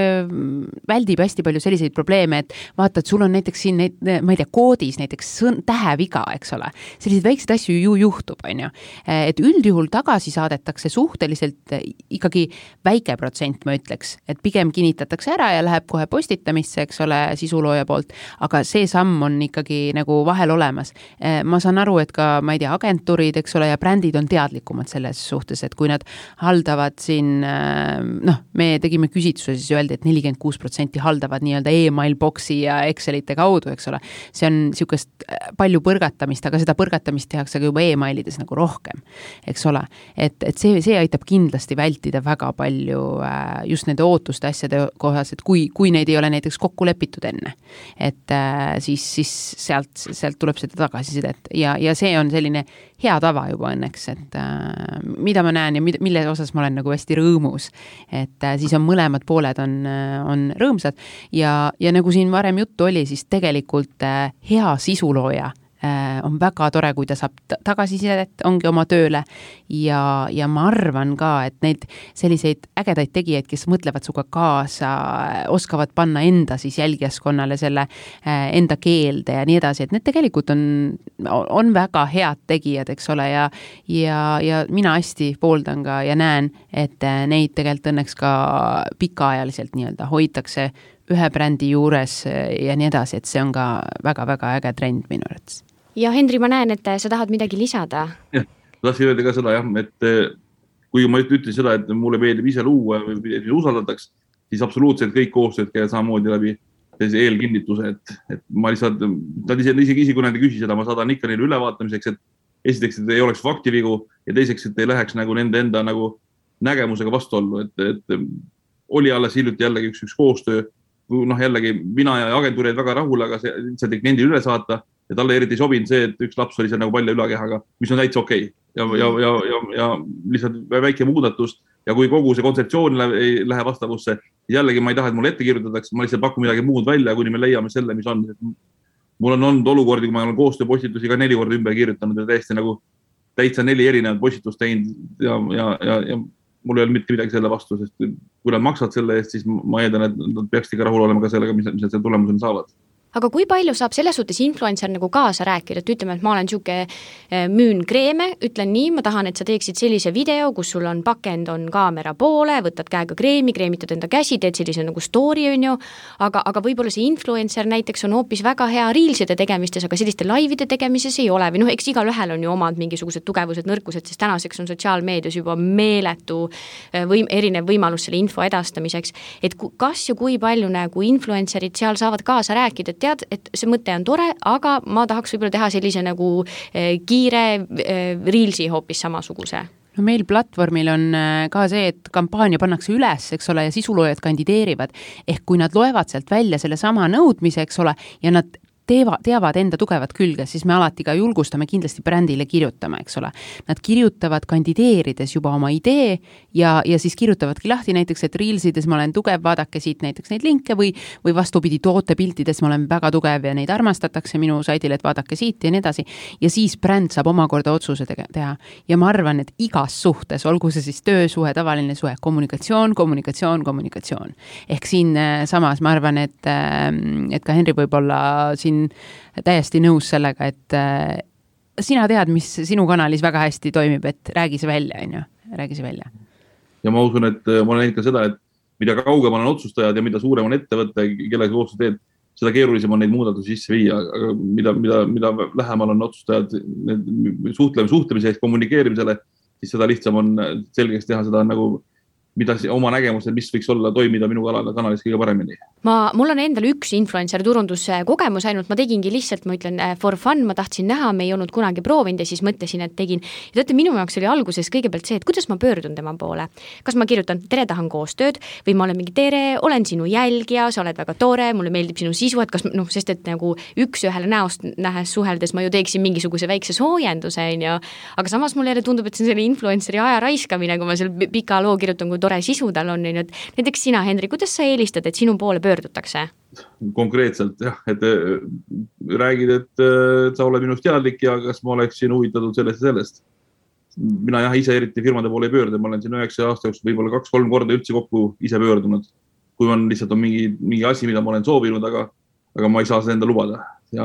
väldib hästi palju selliseid probleeme, et vaata, et sul on näiteks siin, ma ei tea, koodis näiteks sõn, täheviga, eks ole. Selliseid väikseid asju ju juhtub, on ju. Et üldjuhul tagasi saadetakse suhteliselt ikkagi väike protsent, ma ütleks, et pigem kinnitatakse ära ja läheb kohe postitamisse, eks ole, sisulooja poolt, aga see samm on ikkagi nagu vahel olemas. Ma saan aru, et ka, ma ei tea, agentuurid, eks ole, ja brändid on teadlikumad selles suhtes, et kui nad haldavad siin, noh, me tegime küsitluse, siis öeldi, et nelikümmend kuus protsenti haldavad nii-öelda e-mail boxi ja Excelite kaudu, eks ole. See on niisugust palju põrgatamist, aga seda põrgatamist tehakse ka juba e-mailides nagu rohkem, eks ole. Et, et see, see aitab kindlasti vältida väga palju just nende ootuste asjade kohas, et kui, kui neid ei ole näiteks kokku lepitud enne, et siis siis sealt, sealt tuleb seda tagasisidet ja, ja see on selline hea tava juba õnneks, et äh, mida ma näen ja mille, mille osas ma olen nagu hästi rõõmus, et äh, siis on mõlemad pooled on, on rõõmsad ja, ja nagu siin varem juttu oli, siis tegelikult äh, hea sisulooja on väga tore, kui ta saab tagasisidet, ongi oma tööle ja, ja ma arvan ka, et neid selliseid ägedaid tegijaid, kes mõtlevad suga kaasa, oskavad panna enda siis jälgijaskonnale selle enda keelde ja nii edasi, et need tegelikult on, on väga head tegijad, eks ole, ja, ja, ja mina hästi pooldan ka ja näen, et neid tegelikult õnneks ka pikaajaliselt nii-öelda hoitakse ühe brändi juures ja nii edasi, et see on ka väga-väga äge trend minu arvates. Ja Henri, ma näen, et sa tahad midagi lisada. Jah, tahtsin öelda ka seda, jah, et kui ma ütlen seda, et mulle meeldib ise luua või usaldataks, siis absoluutselt kõik koostööd käivad samamoodi läbi eelkinnituse, et, et ma lihtsalt, nad ise, isegi isi, kui nende küsi seda, ma saadan ikka neile ülevaatamiseks, et esiteks, et ei oleks faktivigu ja teiseks, et ei läheks nagu nende enda nagu nägemusega vastuollu, et, et oli alles hiljuti jällegi üks, üks koostöö, noh jällegi mina ja agentuuri olid väga rahul, aga see lihtsalt ei kliendi üle saata ja talle eriti sobinud see, et üks laps oli seal nagu palja ülakehaga, mis on täitsa okei. Ja, ja, ja, ja, ja lihtsalt väike muudatus ja kui kogu see kontseptsioon ei lähe vastavusse, jällegi ma ei taha, et mulle ette kirjutatakse, ma lihtsalt pakun midagi muud välja, kuni me leiame selle, mis on. Mul on olnud olukordi, kui ma olen koostööpostitusi ka neli korda ümber kirjutanud ja täiesti nagu täitsa neli erinevat postitust teinud ja, ja, ja, ja mul ei ole mitte midagi selle vastu, sest kui nad maksavad selle eest, siis ma eeldan, et nad peaksid ikka rahul olema ka sellega, mis nad selle tulemuseni saavad. Aga kui palju saab selles suhtes influencer nagu kaasa rääkida, et ütleme, et ma olen siuke müün kreeme, ütlen nii, ma tahan, et sa teeksid sellise video, kus sul on pakend, on kaamera poole, võtad käega kreemi, kreemitad enda käsi, teed sellise nagu story on ju, aga, aga võib-olla see influencer näiteks on hoopis väga hea reelside tegemistes, aga selliste laivide tegemises ei ole, või noh, eks igal ühel on ju omad mingisugused tugevused, nõrkused, sest tänaseks on sotsiaalmeedias juba meeletu või erinev võimalus selle info edastamiseks, et kas ja kui palju nagu influencerid seal saavad kaasa rääkida, tead, et see mõte on tore, aga ma tahaks võib-olla teha sellise nagu kiire reelsi hoopis samasuguse. No meil platvormil on ka see, et kampaania pannakse üles, eks ole, ja sisuloojad kandideerivad. Ehk kui nad loevad sealt välja selle sama nõudmise, eks ole, ja nad teeva, teavad enda tugevat külge, siis me alati ka julgustame kindlasti brändile kirjutama, eks ole. Nad kirjutavad kandideerides juba oma idee ja, ja siis kirjutavadki lahti näiteks, et reelsides ma olen tugev, vaadake siit näiteks neid linke või, või vastupidi tootepiltides ma olen väga tugev ja neid armastatakse minu saidil, et vaadake siit ja nii edasi. Ja siis bränd saab omakorda otsuse teha. Ja ma arvan, et igas suhtes, olgu see siis töösuhe, tavaline suhe, kommunikatsioon, kommunikatsioon, kommunikatsioon. Ehk siin samas ma arvan, et, et ka Henri võib olla siin täiesti nõus sellega, et äh, sina tead, mis sinu kanalis väga hästi toimib, et räägi see välja, on ju, räägi see välja. Ja ma usun, et ma olen näinud ka seda, et mida kaugemal on otsustajad ja mida suurem on ettevõte, kellega koostöö teed, seda keerulisem on neid muudatusi sisse viia, aga mida, mida, mida lähemal on otsustajad suhtleme, suhtlemiseks, kommunikeerimisele, siis seda lihtsam on selgeks teha seda nagu mida oma nägemusel, mis võiks olla toimida minu kanal, kanalis kõige paremini. Ma, mul on endal üks influencer turunduse kogemus ainult, ma tegingi lihtsalt, ma ütlen for fun, ma tahtsin näha, me ei olnud kunagi proovinud ja siis mõtlesin, et tegin. Ja teate, minu jaoks oli alguses kõigepealt see, et kuidas ma pöördun tema poole. Kas ma kirjutan, tere, tahan koostööd või ma olen mingi tere, olen sinu jälgija, sa oled väga tore, mulle meeldib sinu sisu, et kas, noh, sest et nagu üks ühele näost nähes suheldes ma ju teeksin mingisuguse väikse soojenduse, ja, aga samas mulle jälle tundub, et see on selle influenceri aja raiskamine, kui ma seal pika loo kirjutan, kui tore sisu tal on, et näiteks sina, Henri, kuidas sa eelistad, et sinu poole pöördutakse? Konkreetselt, jah, et räägid, et sa oled minust teadlik ja kas ma oleksin huvitatud sellest ja sellest. Mina jah, ise eriti firmade poole ei pöördu, ma olen siin üheksa aasta jooksul võib-olla kaks-kolm korda üldse kokku ise pöördunud, kui on lihtsalt on mingi, mingi asi, mida ma olen soovinud, aga, aga ma ei saa seda enda lubada. Ja,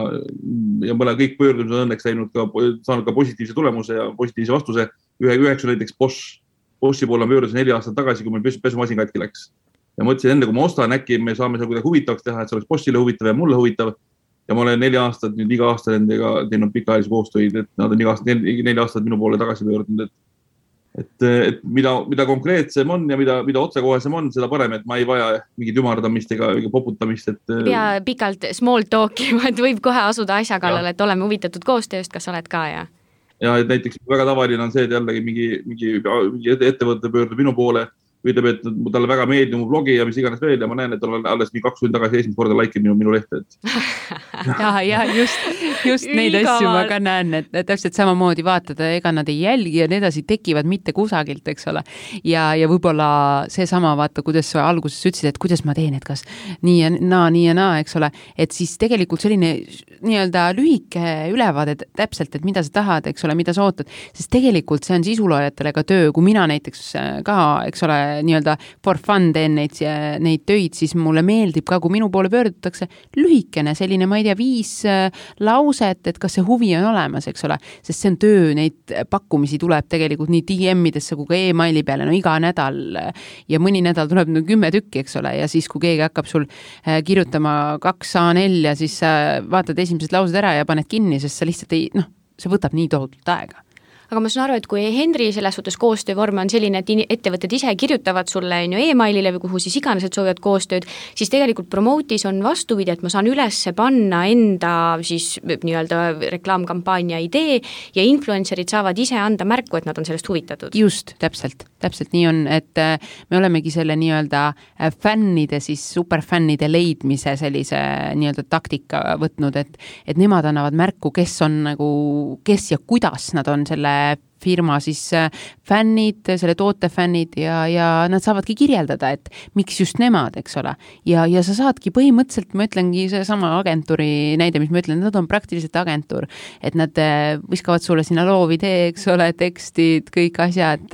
ja mõle kõik pöördumised on õnneks läinud ka, saanud ka positiivse tulemuse ja positiivse vastuse. Ühe, üheks on näiteks Bosch. Bossi poole pöördus neli aastat tagasi, kui meil pesumasin katki läks. Ja mõtlesin enne, kui ma ostan, äkki me saame seda kuidagi huvitavaks teha, et see oleks Bossile huvitav ja mulle huvitav. Ja ma olen neli aastat, nüüd iga aasta nendega teinud pikaajalisi koostöid, et nad on iga aasta, neli, neli aastat minu poole tagasi pöördunud. Et, et, et mida, mida konkreetsem on ja mida, mida otsekohesem on, seda parem, et ma ei vaja mingit ümardamist ega poputamist. Et... Ja pikalt small talki, et võib kohe asuda asja kallal, et oleme huvitatud koostööst, kas oled ka ja... Ja et näiteks väga tavaline on see, et jällegi mingi, mingi, mingi ettevõtte pöördub minu poole ütleb, et talle väga meeldib mu blogi ja mis iganes veel ja ma näen, et tal on alles nii kaks tundi tagasi esimest korda laikib minu, minu lehte. ja, ja just, just neid asju ma ka näen, et täpselt samamoodi vaatada, ega nad ei jälgi ja need asjad tekivad mitte kusagilt, eks ole. Ja, ja võib-olla see sama vaata, kuidas sa alguses ütlesid, et kuidas ma teen, et kas nii ja naa, nii ja naa, eks ole. Et siis tegelikult selline nii-öelda lühike ülevaade täpselt, et mida sa tahad, eks ole, mida sa ootad, sest tegelikult see on sisuloojatele ka töö, kui mina näiteks ka, eks ole, nii-öelda for fun teen neid, neid töid, siis mulle meeldib ka, kui minu poole pöördutakse lühikene, selline, ma ei tea, viis lauset, et kas see huvi on olemas, eks ole, sest see on töö, neid pakkumisi tuleb tegelikult nii D M-idesse kui ka e-maili peale, no iga nädal ja mõni nädal tuleb no, kümme tükki, eks ole, ja siis, kui keegi hakkab sul kirjutama kaks A neli, siis sa vaatad esimesed laused ära ja paned kinni, sest sa lihtsalt ei, noh, see võtab nii tohutult aega. Aga ma saan aru, et kui Henri selles suhtes koostöövorm on selline, et ettevõtted ise kirjutavad sulle e-mailile või kuhu siis iganes, et soovivad koostööd, siis tegelikult Promotis on vastupidi, et ma saan üles panna enda siis nii-öelda reklaamkampaania idee ja influencerid saavad ise anda märku, et nad on sellest huvitatud. Just, täpselt, täpselt nii on, et me olemegi selle nii-öelda fännide, siis superfännide leidmise sellise nii-öelda taktika võtnud, et, et nemad annavad märku, kes on nagu, kes ja kuidas nad on selle firma siis fännid, selle toote fännid ja, ja nad saavadki kirjeldada, et miks just nemad, eks ole. Ja, ja sa saadki põhimõtteliselt, ma ütlengi see sama agentuuri näide, mis ma ütlen, nad on praktiliselt agentuur, et nad viskavad sulle sinna loovidee, eks ole, tekstid, kõik asjad,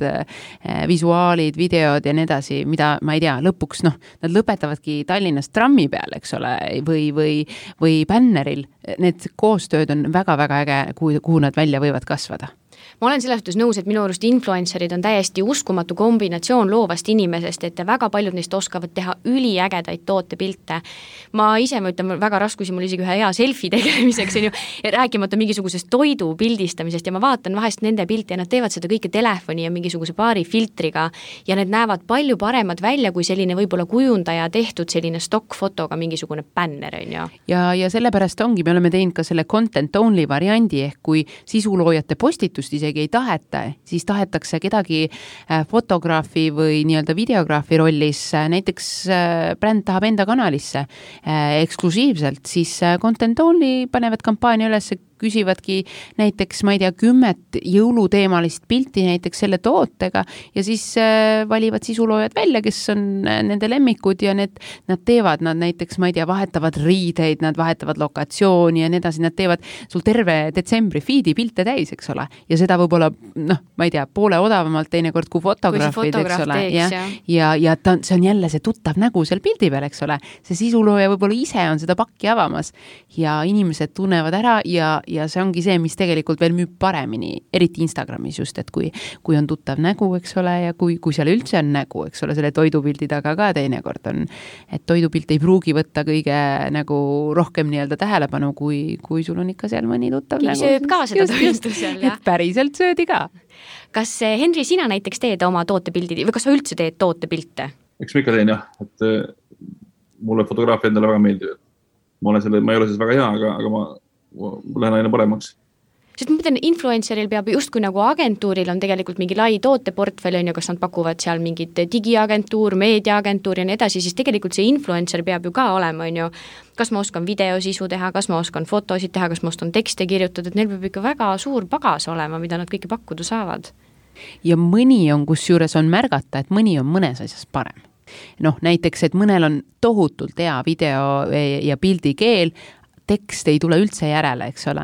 visuaalid, videod ja nii edasi, mida ma ei tea, lõpuks, noh, nad lõpetavadki Tallinnas trammi peal, eks ole, või, või, või bänneril. Need koostööd on väga-väga äge, kuhu, kuhu nad välja võivad kasvada. Ma olen selles suhtes nõus, et minu arust influencerid on täiesti uskumatu kombinatsioon loovast inimesest, et väga paljud neist oskavad teha üliägedaid tootepilte. Ma ise, ma ütlen, väga raskusi mul isegi ühe hea selfie tegemiseks, on ju, rääkimata mingisugusest toidu pildistamisest ja ma vaatan vahest nende pilti ja nad teevad seda kõike telefoni ja mingisuguse paari filtriga ja need näevad palju paremad välja kui selline võib-olla kujundaja tehtud selline stock-fotoga mingisugune bänner, on ju. Ja, ja sellepärast ongi, me oleme teinud ka selle content only variandi, ehk kui sisuloojate postitust isegi ei taheta, siis tahetakse kedagi fotograafi või nii-öelda videograafi rollis, näiteks bränd tahab enda kanalisse eksklusiivselt, siis content only panevad kampaania üles, küsivadki näiteks, ma ei tea, kümmet jõuluteemalist pilti näiteks selle tootega ja siis valivad sisuloojad välja, kes on nende lemmikud ja need, nad teevad, nad näiteks, ma ei tea, vahetavad riideid, nad vahetavad lokatsiooni ja nii edasi, nad teevad sul terve detsembri feedi pilte täis, eks ole, ja seda võib-olla, noh, ma ei tea, poole odavamalt teinekord kui fotograafid, eks ole, ja, ja, ja ta, see on jälle see tuttav nägu seal pildi peal, eks ole, see sisulooja võib-olla ise on seda pakki avamas ja inimesed tunnevad ära ja ja see ongi see, mis tegelikult veel müüb paremini, eriti Instagramis just, et kui, kui on tuttav nägu, eks ole, ja kui, kui seal üldse on nägu, eks ole, selle toidupildi taga ka teinekord on, et toidupilt ei pruugi võtta kõige nagu rohkem nii-öelda tähelepanu, kui, kui sul on ikka seal mõni tuttav Kiki nägu. sööb ka seda toistu seal, jah. Et päriselt söödi ka. Kas, Henri, sina näiteks teed oma tootepildid või kas sa üldse teed tootepilte? Eks ma ikka teen, jah, et mulle fotograafia endale väga meeldib. Ma olen selle, ma ei ole siis väga hea, aga, aga ma lähen aina paremaks. Sest ma mõtlen, influenceril peab just kui nagu agentuuril on tegelikult mingi lai tooteportfell, on ju, kas nad pakuvad seal mingid digiagentuur, meediaagentuur ja nii edasi, siis tegelikult see influencer peab ju ka olema, on ju, kas ma oskan videosisu teha, kas ma oskan fotosid teha, kas ma oskan tekste kirjutada, et neil peab ikka väga suur pagas olema, mida nad kõike pakkuda saavad. Ja mõni on, kus juures on märgata, et mõni on mõnes asjas parem. Noh, näiteks, et mõnel on tohutult hea video ja pildi keel, tekst ei tule üldse järele, eks ole.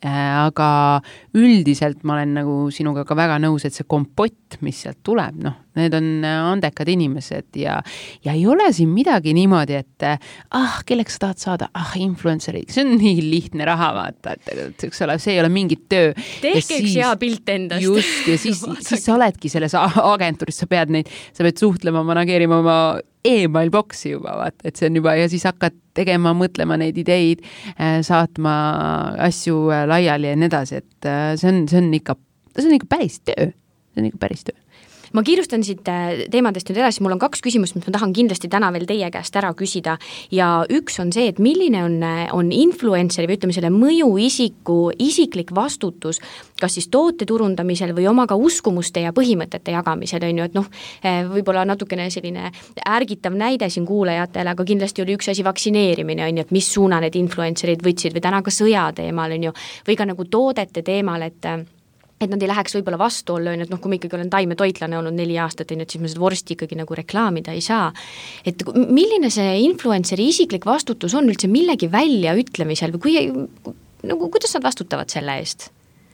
Aga üldiselt ma olen nagu sinuga ka väga nõus, et see kompott, mis sealt tuleb, noh, need on andekad inimesed ja, ja ei ole siin midagi niimoodi, et ah, kelleks sa tahad saada? Ah, influenceri. See on nii lihtne raha, vaata, et eks ole, see ei ole mingit töö. Tehke üks hea pilt endast. Just, ja siis, siis sa oledki selles agentuuris, sa pead neid, sa pead suhtlema, manageerima oma e-mail boksi juba, vaata, et see on juba, ja siis hakkad tegema, mõtlema neid ideid, saatma asju laiali ja nii edasi, et see on, see on ikka, see on ikka päris töö. See on ikka päris töö. ma kiirustan siit teemadest nüüd edasi, mul on kaks küsimust, mis ma tahan kindlasti täna veel teie käest ära küsida ja üks on see, et milline on, on influenceri või ütleme selle mõjuisiku isiklik vastutus, kas siis toote turundamisel või oma ka uskumuste ja põhimõtete jagamisel, on ju, et noh, võib-olla natukene selline ärgitav näide siin kuulajatele, aga kindlasti oli üks asi vaktsineerimine, on ju, et mis suuna need influencerid võtsid või täna ka sõja teemal, on ju, või ka nagu toodete teemal, et et nad ei läheks võib-olla vastuollu, et noh, kui ma ikkagi olen taimetoitlane olnud neli aastat, et siis ma seda vorsti ikkagi nagu reklaamida ei saa. Et milline see influenceri isiklik vastutus on üldse millegi väljaütlemisel või kui, nagu, kuidas nad vastutavad selle eest?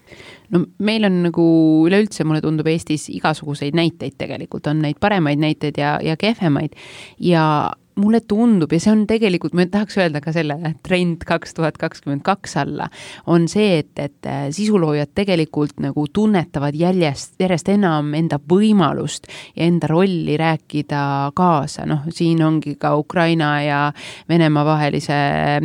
No meil on nagu üleüldse, mulle tundub Eestis igasuguseid näiteid tegelikult, on neid paremaid näiteid ja, ja kehvemaid ja mulle tundub, ja see on tegelikult, ma tahaks öelda ka selle trend kaks tuhat kakskümmend kaks alla, on see, et, et sisuloojad tegelikult nagu tunnetavad jäljest, järjest enam enda võimalust ja enda rolli rääkida kaasa. Noh, siin ongi ka Ukraina ja Venemaa vahelise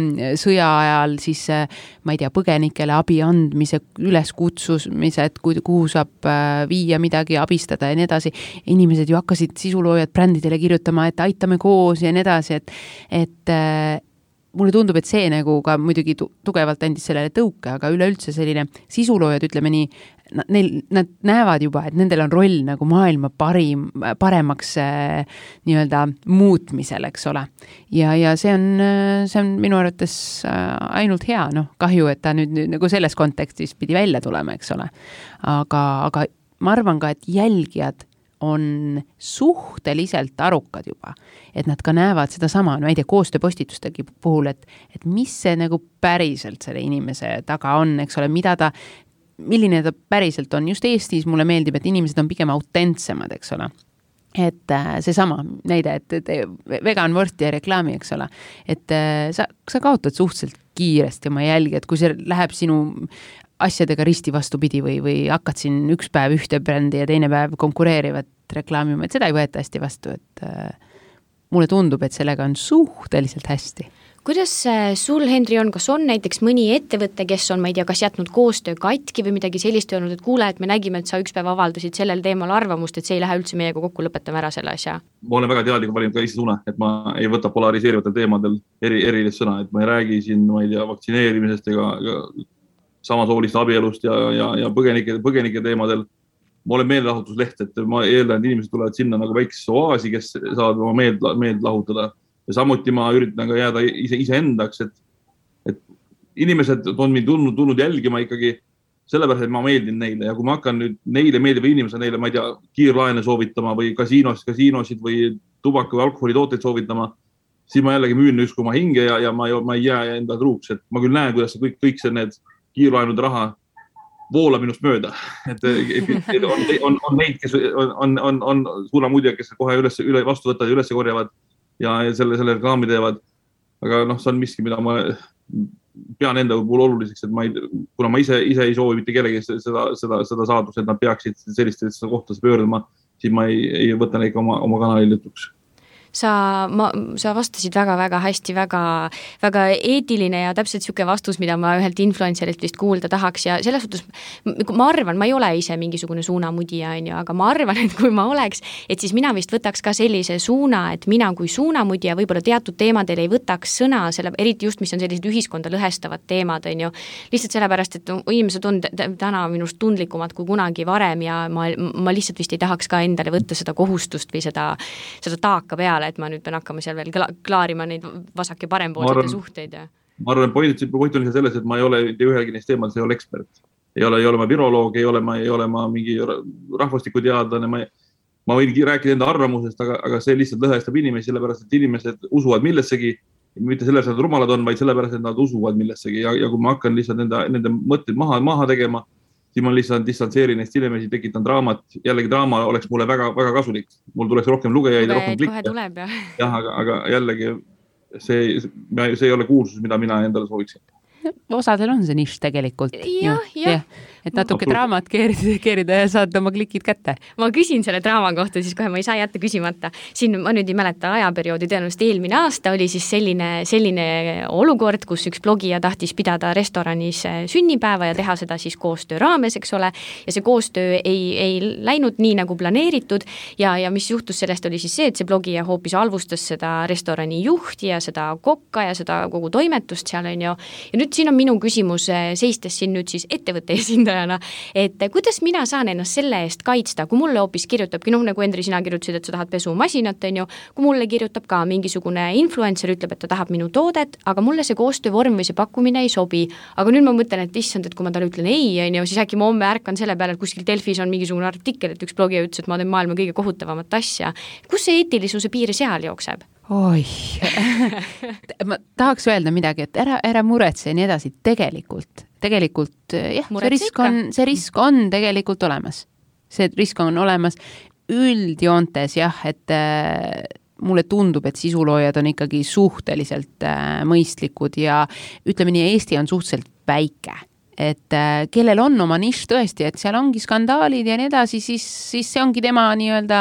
sõja ajal siis, ma ei tea, põgenikele abi andmise, üleskutsumised, kuhu saab viia midagi, abistada ja nii edasi. Inimesed ju hakkasid sisuloojad brändidele kirjutama, et aitame koos ja nii edasi, et, et äh, mulle tundub, et see nagu ka muidugi tu- tugevalt andis sellele tõuke, aga üleüldse selline sisuloojad, ütleme nii, neil, nad näevad juba, et nendel on roll nagu maailma parim, paremaks äh, nii-öelda muutmisel, eks ole. Ja, ja see on, see on minu arvates äh, ainult hea, noh, kahju, et ta nüüd, nüüd nagu selles kontekstis pidi välja tulema, eks ole. Aga, aga ma arvan ka, et jälgijad on suhteliselt arukad juba, et nad ka näevad seda sama, no ei tea, koostööpostitustegi puhul, et, et mis see nagu päriselt selle inimese taga on, eks ole, mida ta, milline ta päriselt on. Just Eestis mulle meeldib, et inimesed on pigem autentsemad, eks ole. Et see sama näide, et, et vegan vorsti ja reklaami, eks ole, et sa, sa kaotad suhteliselt kiiresti oma jälgi, et kui see läheb sinu asjadega risti vastupidi või, või hakkad siin üks päev ühte brändi ja teine päev konkureerivat reklaamima, et seda ei võeta hästi vastu, et äh, mulle tundub, et sellega on suhteliselt hästi. Kuidas sul, Henri, on, kas on näiteks mõni ettevõte, kes on, ma ei tea, kas jätnud koostöö katki või midagi sellist öelnud, et kuule, et me nägime, et sa üks päev avaldasid sellel teemal arvamust, et see ei lähe üldse meiega kokku, lõpetame ära selle asja? Ma olen väga teadlik valinud ka Eesti suuna, et ma ei võta polariseerivatel teemadel eri, erilist sõna, et ma ei räägi siin, ma ei tea, vaktsineerimisest ega, ega samasoolist abielust ja, ja, ja põgenike, põgenike teemadel. Ma olen meelelahutusleht, et ma eeldan, et inimesed tulevad sinna nagu väiksesse oaasi, kes saavad oma meeld, meeld lahutada. Ja samuti ma üritan ka jääda ise, ise endaks, et, et inimesed on mind tulnud, tulnud jälgima ikkagi sellepärast, et ma meeldin neile. Ja kui ma hakkan nüüd neile meeldiva inimesed neile, ma ei tea, kiirlaene soovitama või kasiinos, kasiinosid või tubaka või alkoholitooteid soovitama, siis ma jällegi müün ükski oma hinge ja, ja ma, ei, ma ei jää enda truuks. Et ma küll näen, kuidas see kõik, kõik see need kiirlaenud raha voola minust mööda. Et, et on, on, on neid, kes on, on, on suuna muide, kes kohe üles, üle vastu võtavad ja üles korjavad ja selle, selle reklaami teevad. Aga noh, see on miski, mida ma pean enda puhul oluliseks, et ma ei, kuna ma ise, ise ei soovi mitte kellegi seda, seda, seda saadus, et nad peaksid sellistesse kohtadesse pöörduma, siis ma ei, ei võta neid oma, oma kanali lõtuks. Sa, ma, sa vastasid väga-väga hästi, väga, väga eetiline ja täpselt siuke vastus, mida ma ühelt influencerilt vist kuulda tahaks ja selles suhtes ma arvan, ma ei ole ise mingisugune suunamudija, aga ma arvan, et kui ma oleks, et siis mina vist võtaks ka sellise suuna, et mina kui suunamudija võib-olla teatud teemadel ei võtaks sõna, selle, eriti just, mis on sellised ühiskonda lõhestavad teemad, on ju, lihtsalt sellepärast, et inimesed on täna minust tundlikumad kui kunagi varem ja ma, ma lihtsalt vist ei tahaks ka endale võtta seda kohustust või seda, seda taaka peale, et ma nüüd pean hakkama seal veel klaarima neid vasak- ja parempoolsete suhteid. Ja. Ma arvan, point, point on selles, et ma ei ole ühelgi neist teemadest, ei ole ekspert. Ei ole, ei ole ma viroloog, ei ole ma, ei ole ma mingi rahvastikuteadlane, ma, ma võin rääkida enda arvamusest, aga, aga see lihtsalt lõhestab inimesi, sellepärast, et inimesed usuvad millessegi, mitte sellepärast, et nad rumalad on, vaid sellepärast, et nad usuvad millessegi ja, ja kui ma hakkan lihtsalt nende, nende mõtteid maha, maha tegema, siis ma lihtsalt distantseerin neist inimesi, tekitan draamat. Jällegi draama oleks mulle väga, väga kasulik. Mul tuleks rohkem lugejaid ja rohkem klikke. Tuleb, jah. jah, aga, aga jällegi see, see ei ole kuulsus, mida mina endale sooviksin. osadel on see nišš tegelikult. Jah, jah. Et natuke draamat keerida, keerida ja saad oma klikid kätte. Ma küsin selle draama kohta, siis kohe ma ei saa jätta küsimata. Siin ma nüüd ei mäleta ajaperioodi, tõenäoliselt eelmine aasta oli siis selline, selline olukord, kus üks blogija tahtis pidada restoranis sünnipäeva ja teha seda siis koostöö raames, eks ole, ja see koostöö ei, ei läinud nii nagu planeeritud ja, ja mis juhtus sellest oli siis see, et see blogija hoopis alvustas seda restorani juhti ja seda kokka ja seda kogu toimetust seal on ju. Ja nüüd siin on minu küsimus, seistes siin nüüd siis ettevõtte esindaja, et kuidas mina saan ennast selle eest kaitsta, kui mulle hoopis kirjutabki, noh nagu Endri, sina kirjutasid, et sa tahad pesumasinat, on ju, kui mulle kirjutab ka mingisugune influencer, ütleb, et ta tahab minu toodet, aga mulle see koostöövorm või see pakkumine ei sobi. Aga nüüd ma mõtlen, et issand, et kui ma talle ütlen ei, on ju, siis äkki ma homme ärkan selle peale, et kuskil Delfis on mingisugune artikkel, et üks blogija ütles, et ma teen maailma kõige kohutavamat asja. Kus see eetilisuse piir seal jookseb? Oi, ma tahaks öelda midagi, et ära, ära muretse ja nii edasi, tegelikult, tegelikult jah, see risk, on, see risk on tegelikult olemas. See risk on olemas üldjoontes jah, et äh, mulle tundub, et sisuloojad on ikkagi suhteliselt äh, mõistlikud ja ütleme nii, Eesti on suhteliselt väike. Et äh, kellel on oma nišš tõesti, et seal ongi skandaalid ja nii edasi, siis, siis see ongi tema nii-öelda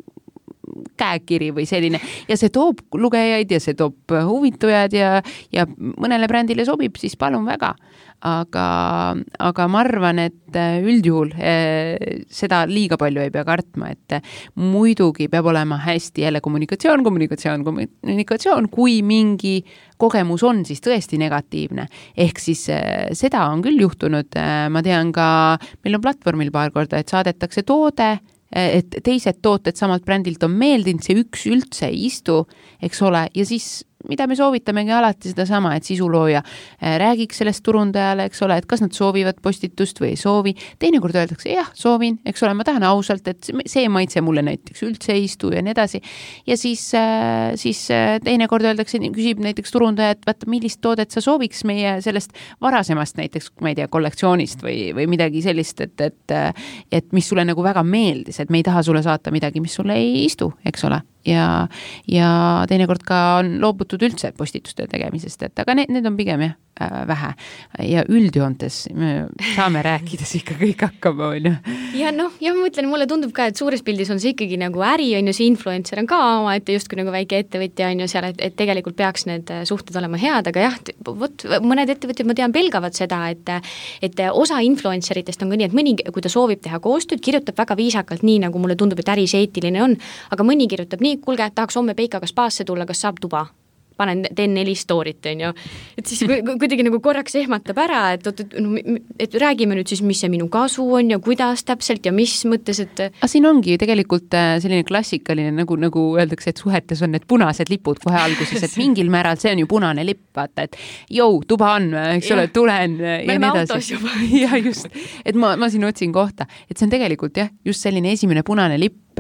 käekiri või selline ja see toob lugejaid ja see toob huvitujad ja, ja mõnele brändile sobib, siis palun väga. Aga, aga ma arvan, et üldjuhul eh, seda liiga palju ei pea kartma, et muidugi peab olema hästi jälle kommunikatsioon, kommunikatsioon, kommunikatsioon, kui mingi kogemus on siis tõesti negatiivne. Ehk siis eh, seda on küll juhtunud, ma tean ka, meil on platvormil paar korda, et saadetakse toode, et teised tooted samalt brändilt on meeldinud, see üks üldse ei istu, eks ole, ja siis mida me soovitamegi alati seda sama, et sisulooja räägiks sellest turundajale, eks ole, et kas nad soovivad postitust või ei soovi. Teinekord öeldakse, jah, soovin, eks ole, ma tahan ausalt, et see maitse mulle näiteks üldse ei istu ja nii edasi. Ja siis, siis teinekord öeldakse, küsib näiteks turundaja, et vaata, millist toodet sa sooviks meie sellest varasemast näiteks, ma ei tea, kollektsioonist või, või midagi sellist, et, et, et mis sulle nagu väga meeldis, et me ei taha sulle saata midagi, mis sulle ei istu, eks ole. Ja, ja teinekord ka on loobutud üldse postituste tegemisest, et aga need, need on pigem jah, vähe ja üldjoontes me saame rääkides ikka kõik hakkama, on ju. Ja noh, ja ma mõtlen, mulle tundub ka, et suures pildis on see ikkagi nagu äri, on ju, see influencer on ka oma, et just kui nagu väike ettevõtja on ju seal, et, et tegelikult peaks need suhted olema head, aga jah, võt, mõned ettevõtjad, ma tean, pelgavad seda, et, et osa influenceritest on ka nii, et mõni, kui ta soovib teha koostööd, kirjutab väga viisakalt nii, nagu mulle tundub, et äris eetiline on, aga mõni kirjutab nii, kuulge, tahaks homme Peikaga spaasse tulla, kas saab tuba? Panen, teen neli storit, on ju. Et siis kuidagi nagu korraks ehmatab ära, et, et, et räägime nüüd siis, mis see minu kasu on ja kuidas täpselt ja mis mõttes, et... Aga siin ongi tegelikult selline klassikaline, nagu, nagu öeldakse, et suhetes on need punased lipud kohe alguses, et mingil määral see on ju punane lipp, vaata, et jõu, tuba on, eks ole, tulen ja nii edasi. Ja just, et ma, ma siin otsin kohta, et see on tegelikult jah, just selline esimene punane lipp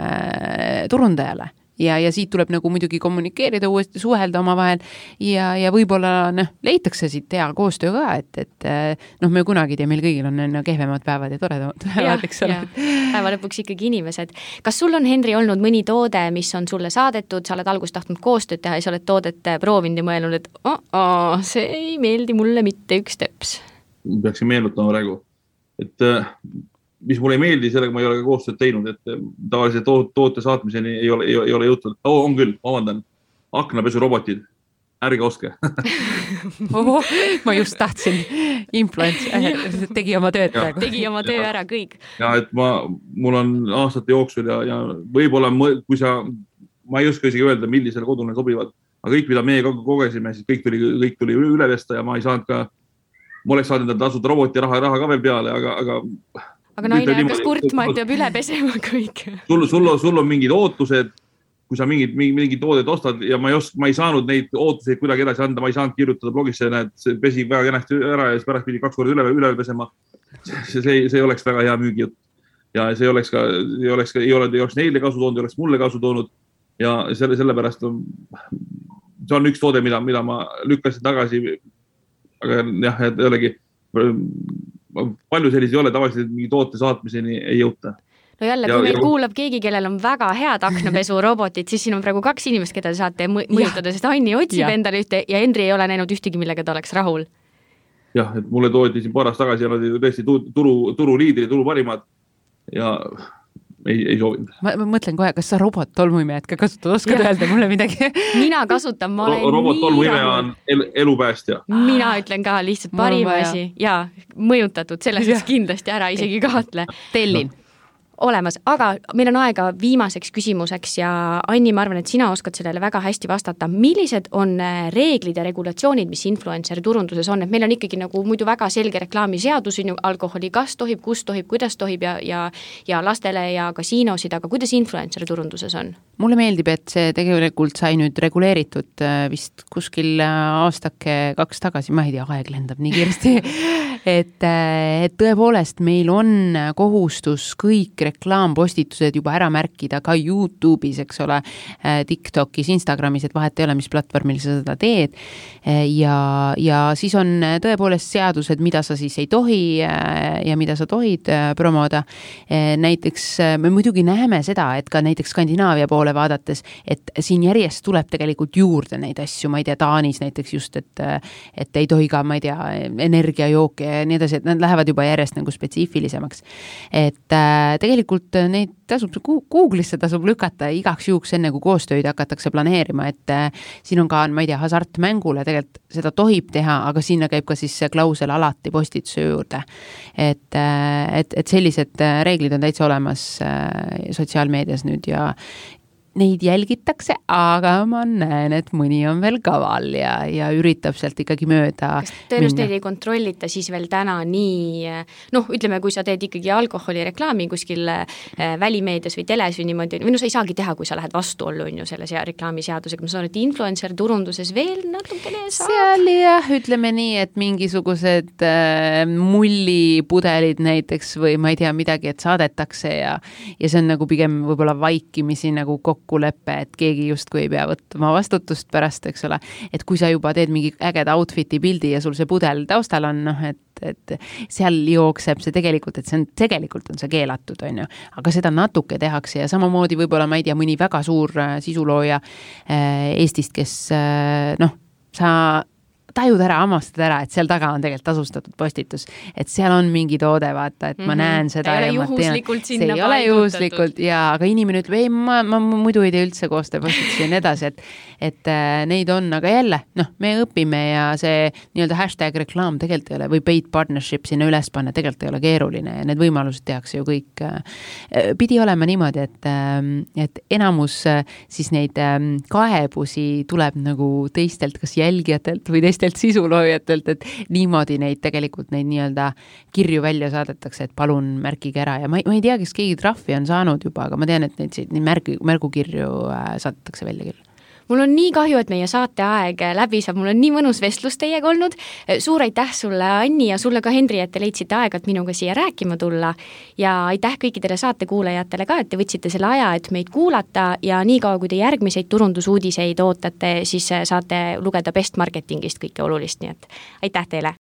äh, turundajale. Ja, ja siit tuleb nagu muidugi kommunikeerida, uuesti suhelda oma vahel ja, ja võib-olla noh, leitakse siit hea koostöö ka, et, et noh, me kunagi tea, meil kõigil on no, kehvemad päevad ja toredamad päevad, eks ole. Päeva lõpuks ikkagi inimesed. Kas sul on, Henri, olnud mõni toode, mis on sulle saadetud, sa oled algust tahtnud koostööd teha ja sa oled toodet proovinud ja mõelnud, et oh, oh, see ei meeldi mulle mitte üks teps? Peaksin meenutama praegu, et mis mulle ei meeldi, sellega ma ei ole ka koostööd teinud, et tavaliselt toote saatmiseni ei ole, ei ole jutud. Oh, on küll, vabandan. Aknapesurobotid. Ärge oske. oh, ma just tahtsin. Influence tegi oma tööd praegu. Tegi oma töö ära kõik. Ja, et ma, mul on aastate jooksul ja, ja võib-olla, kui sa, ma ei oska isegi öelda, millisele kodule sobivad, aga kõik, mida meie kogesime, siis kõik tuli, kõik tuli üle vesta ja ma ei saanud ka, ma oleks saanud tasuda roboti raha, raha ka veel peale, aga, aga Aga naine hakkas kurtma, et peab üle pesema kõik. Sul, sul, sul on mingid ootused, kui sa mingid, mingid toodet ostad ja ma ei, osk, ma ei saanud neid ootuseid kuidagi edasi anda, ma ei saanud kirjutada blogisse, näed, see pesi väga kenasti ära ja siis pärast pidi kaks korda üle, üle pesema. See, see, see oleks väga hea müügijutt. Ja see oleks ka, ei oleks, ei ole, ei oleks neile kasu toonud, ei oleks mulle kasu toonud ja selle, sellepärast on, see on üks toode, mida, mida ma lükkasin tagasi, aga jah, et jällegi palju sellised ei ole, tavaliselt mingi toote saatmiseni ei jõuta. No jälle, kui ja, meil ja... kuulab keegi, kellel on väga head aknapesurobotid, siis siin on praegu kaks inimest, keda te saate mõjutada, sest Anni otsib ja. Endale ühte ja Henri ei ole näinud ühtegi, millega ta oleks rahul. jah, et mulle toodi siin paar aastat tagasi ja nad olid tõesti turu, turu liidri, turu parimad ja ei, ei soovinud. Ma, ma mõtlen kohe, kas sa robot-tolmuimejad ka kasutad, oskad ja. öelda mulle midagi? Mina kasutan, ma olen robot-tolmuimeja on el, elupäästja. Mina ütlen ka lihtsalt parim asi ja mõjutatud, selles kindlasti ära isegi kahtle. Tellin. Olemas, aga meil on aega viimaseks küsimuseks ja Anni, ma arvan, et sina oskad sellele väga hästi vastata. Millised on reeglid ja regulatsioonid, mis influencer turunduses on? Et meil on ikkagi nagu muidu väga selge reklaamiseadus, alkoholi kas tohib, kus tohib, kuidas tohib ja, ja, ja lastele ja kasiinosid, aga kuidas influencer turunduses on? Mulle meeldib, et see tegelikult sai nüüd reguleeritud vist kuskil aastake kaks tagasi, ma ei tea, aeg lendab nii kiiresti, et, et tõepoolest meil on kohustus kõik reklaampostitused juba ära märkida ka YouTube'is, eks ole, TikTokis, Instagramis, et vahet ei ole, mis platvormil sa seda teed. Ja, ja siis on tõepoolest seadused, mida sa siis ei tohi ja mida sa tohid promoda. Näiteks me muidugi näeme seda, et ka näiteks Skandinaavia poole vaadates, et siin järjest tuleb tegelikult juurde neid asju, ma ei tea, Taanis näiteks just, et, et ei tohi ka, ma ei tea, energiajooke ja nii edasi, et nad lähevad juba järjest nagu spetsiifilisemaks. Et tegelikult neid tasub, Google'isse tasub lükata igaks juhuks enne, kui koostööd hakatakse planeerima, et siin on ka, ma ei tea, hasartmängule tegelikult seda tohib teha, aga sinna käib ka siis see klausel alati postituse juurde. Et, et, et sellised reeglid on täitsa olemas sotsiaalmeedias nüüd ja neid jälgitakse, aga ma näen, et mõni on veel kaval ja, ja üritab sealt ikkagi mööda. Kas tõenäoliselt teid ei kontrollita siis veel täna nii, noh, ütleme, kui sa teed ikkagi alkoholireklaami kuskil välimeedias või teles või niimoodi, või no sa ei saagi teha, kui sa lähed vastuollu on ju selle reklaamiseadusega. Ma saan, et influencer turunduses veel natukene saab. Seal jah, ütleme nii, et mingisugused äh, mullipudelid näiteks või ma ei tea midagi, et saadetakse ja, ja see on nagu pigem võib-olla vaikimisi nagu kokku kokkuleppe, et keegi justkui ei pea võtma vastutust pärast, eks ole. Et kui sa juba teed mingi ägeda outfiti pildi ja sul see pudel taustal on, noh, et, et seal jookseb see tegelikult, et see on, tegelikult on see keelatud, on ju. Aga seda natuke tehakse ja samamoodi võib-olla, ma ei tea, mõni väga suur sisulooja Eestist, kes, noh, sa tajud ära, ammastad ära, et seal taga on tegelikult tasustatud postitus, et seal on mingi toode, vaata, et ma mm-hmm. näen seda ei ja ma tean, see ei ole juhuslikult ja, aga inimene ütleb, ei, ma, ma muidu ei tee üldse koostöö postitusi ja nii edasi, et, et äh, neid on, aga jälle, noh, me õpime ja see nii-öelda hashtag reklaam tegelikult ei ole või paid partnership sinna üles panna, tegelikult ei ole keeruline ja need võimalused tehakse ju kõik. Äh, pidi olema niimoodi, et, äh, et enamus äh, siis neid äh, kaebusi tuleb nagu teistelt, kas jälgijatelt või teistelt sisuloojatelt, et niimoodi neid tegelikult neid nii-öelda kirju välja saadetakse, et palun märkige ära ja ma ei, ma ei tea, kes keegi trahvi on saanud juba, aga ma tean, et neid nii märgu, märgukirju saadetakse välja küll. Mul on nii kahju, et meie saateaeg läbi saab, mul on nii mõnus vestlus teiega olnud. Suur aitäh sulle, Anni, ja sulle ka, Henri, et te leidsite aega, et minuga siia rääkima tulla. Ja aitäh kõikidele saatekuulajatele ka, et te võtsite selle aja, et meid kuulata ja nii kaua, kui te järgmiseid turundusuudiseid ootate, siis saate lugeda Best Marketingist kõike olulist, nii et aitäh teile!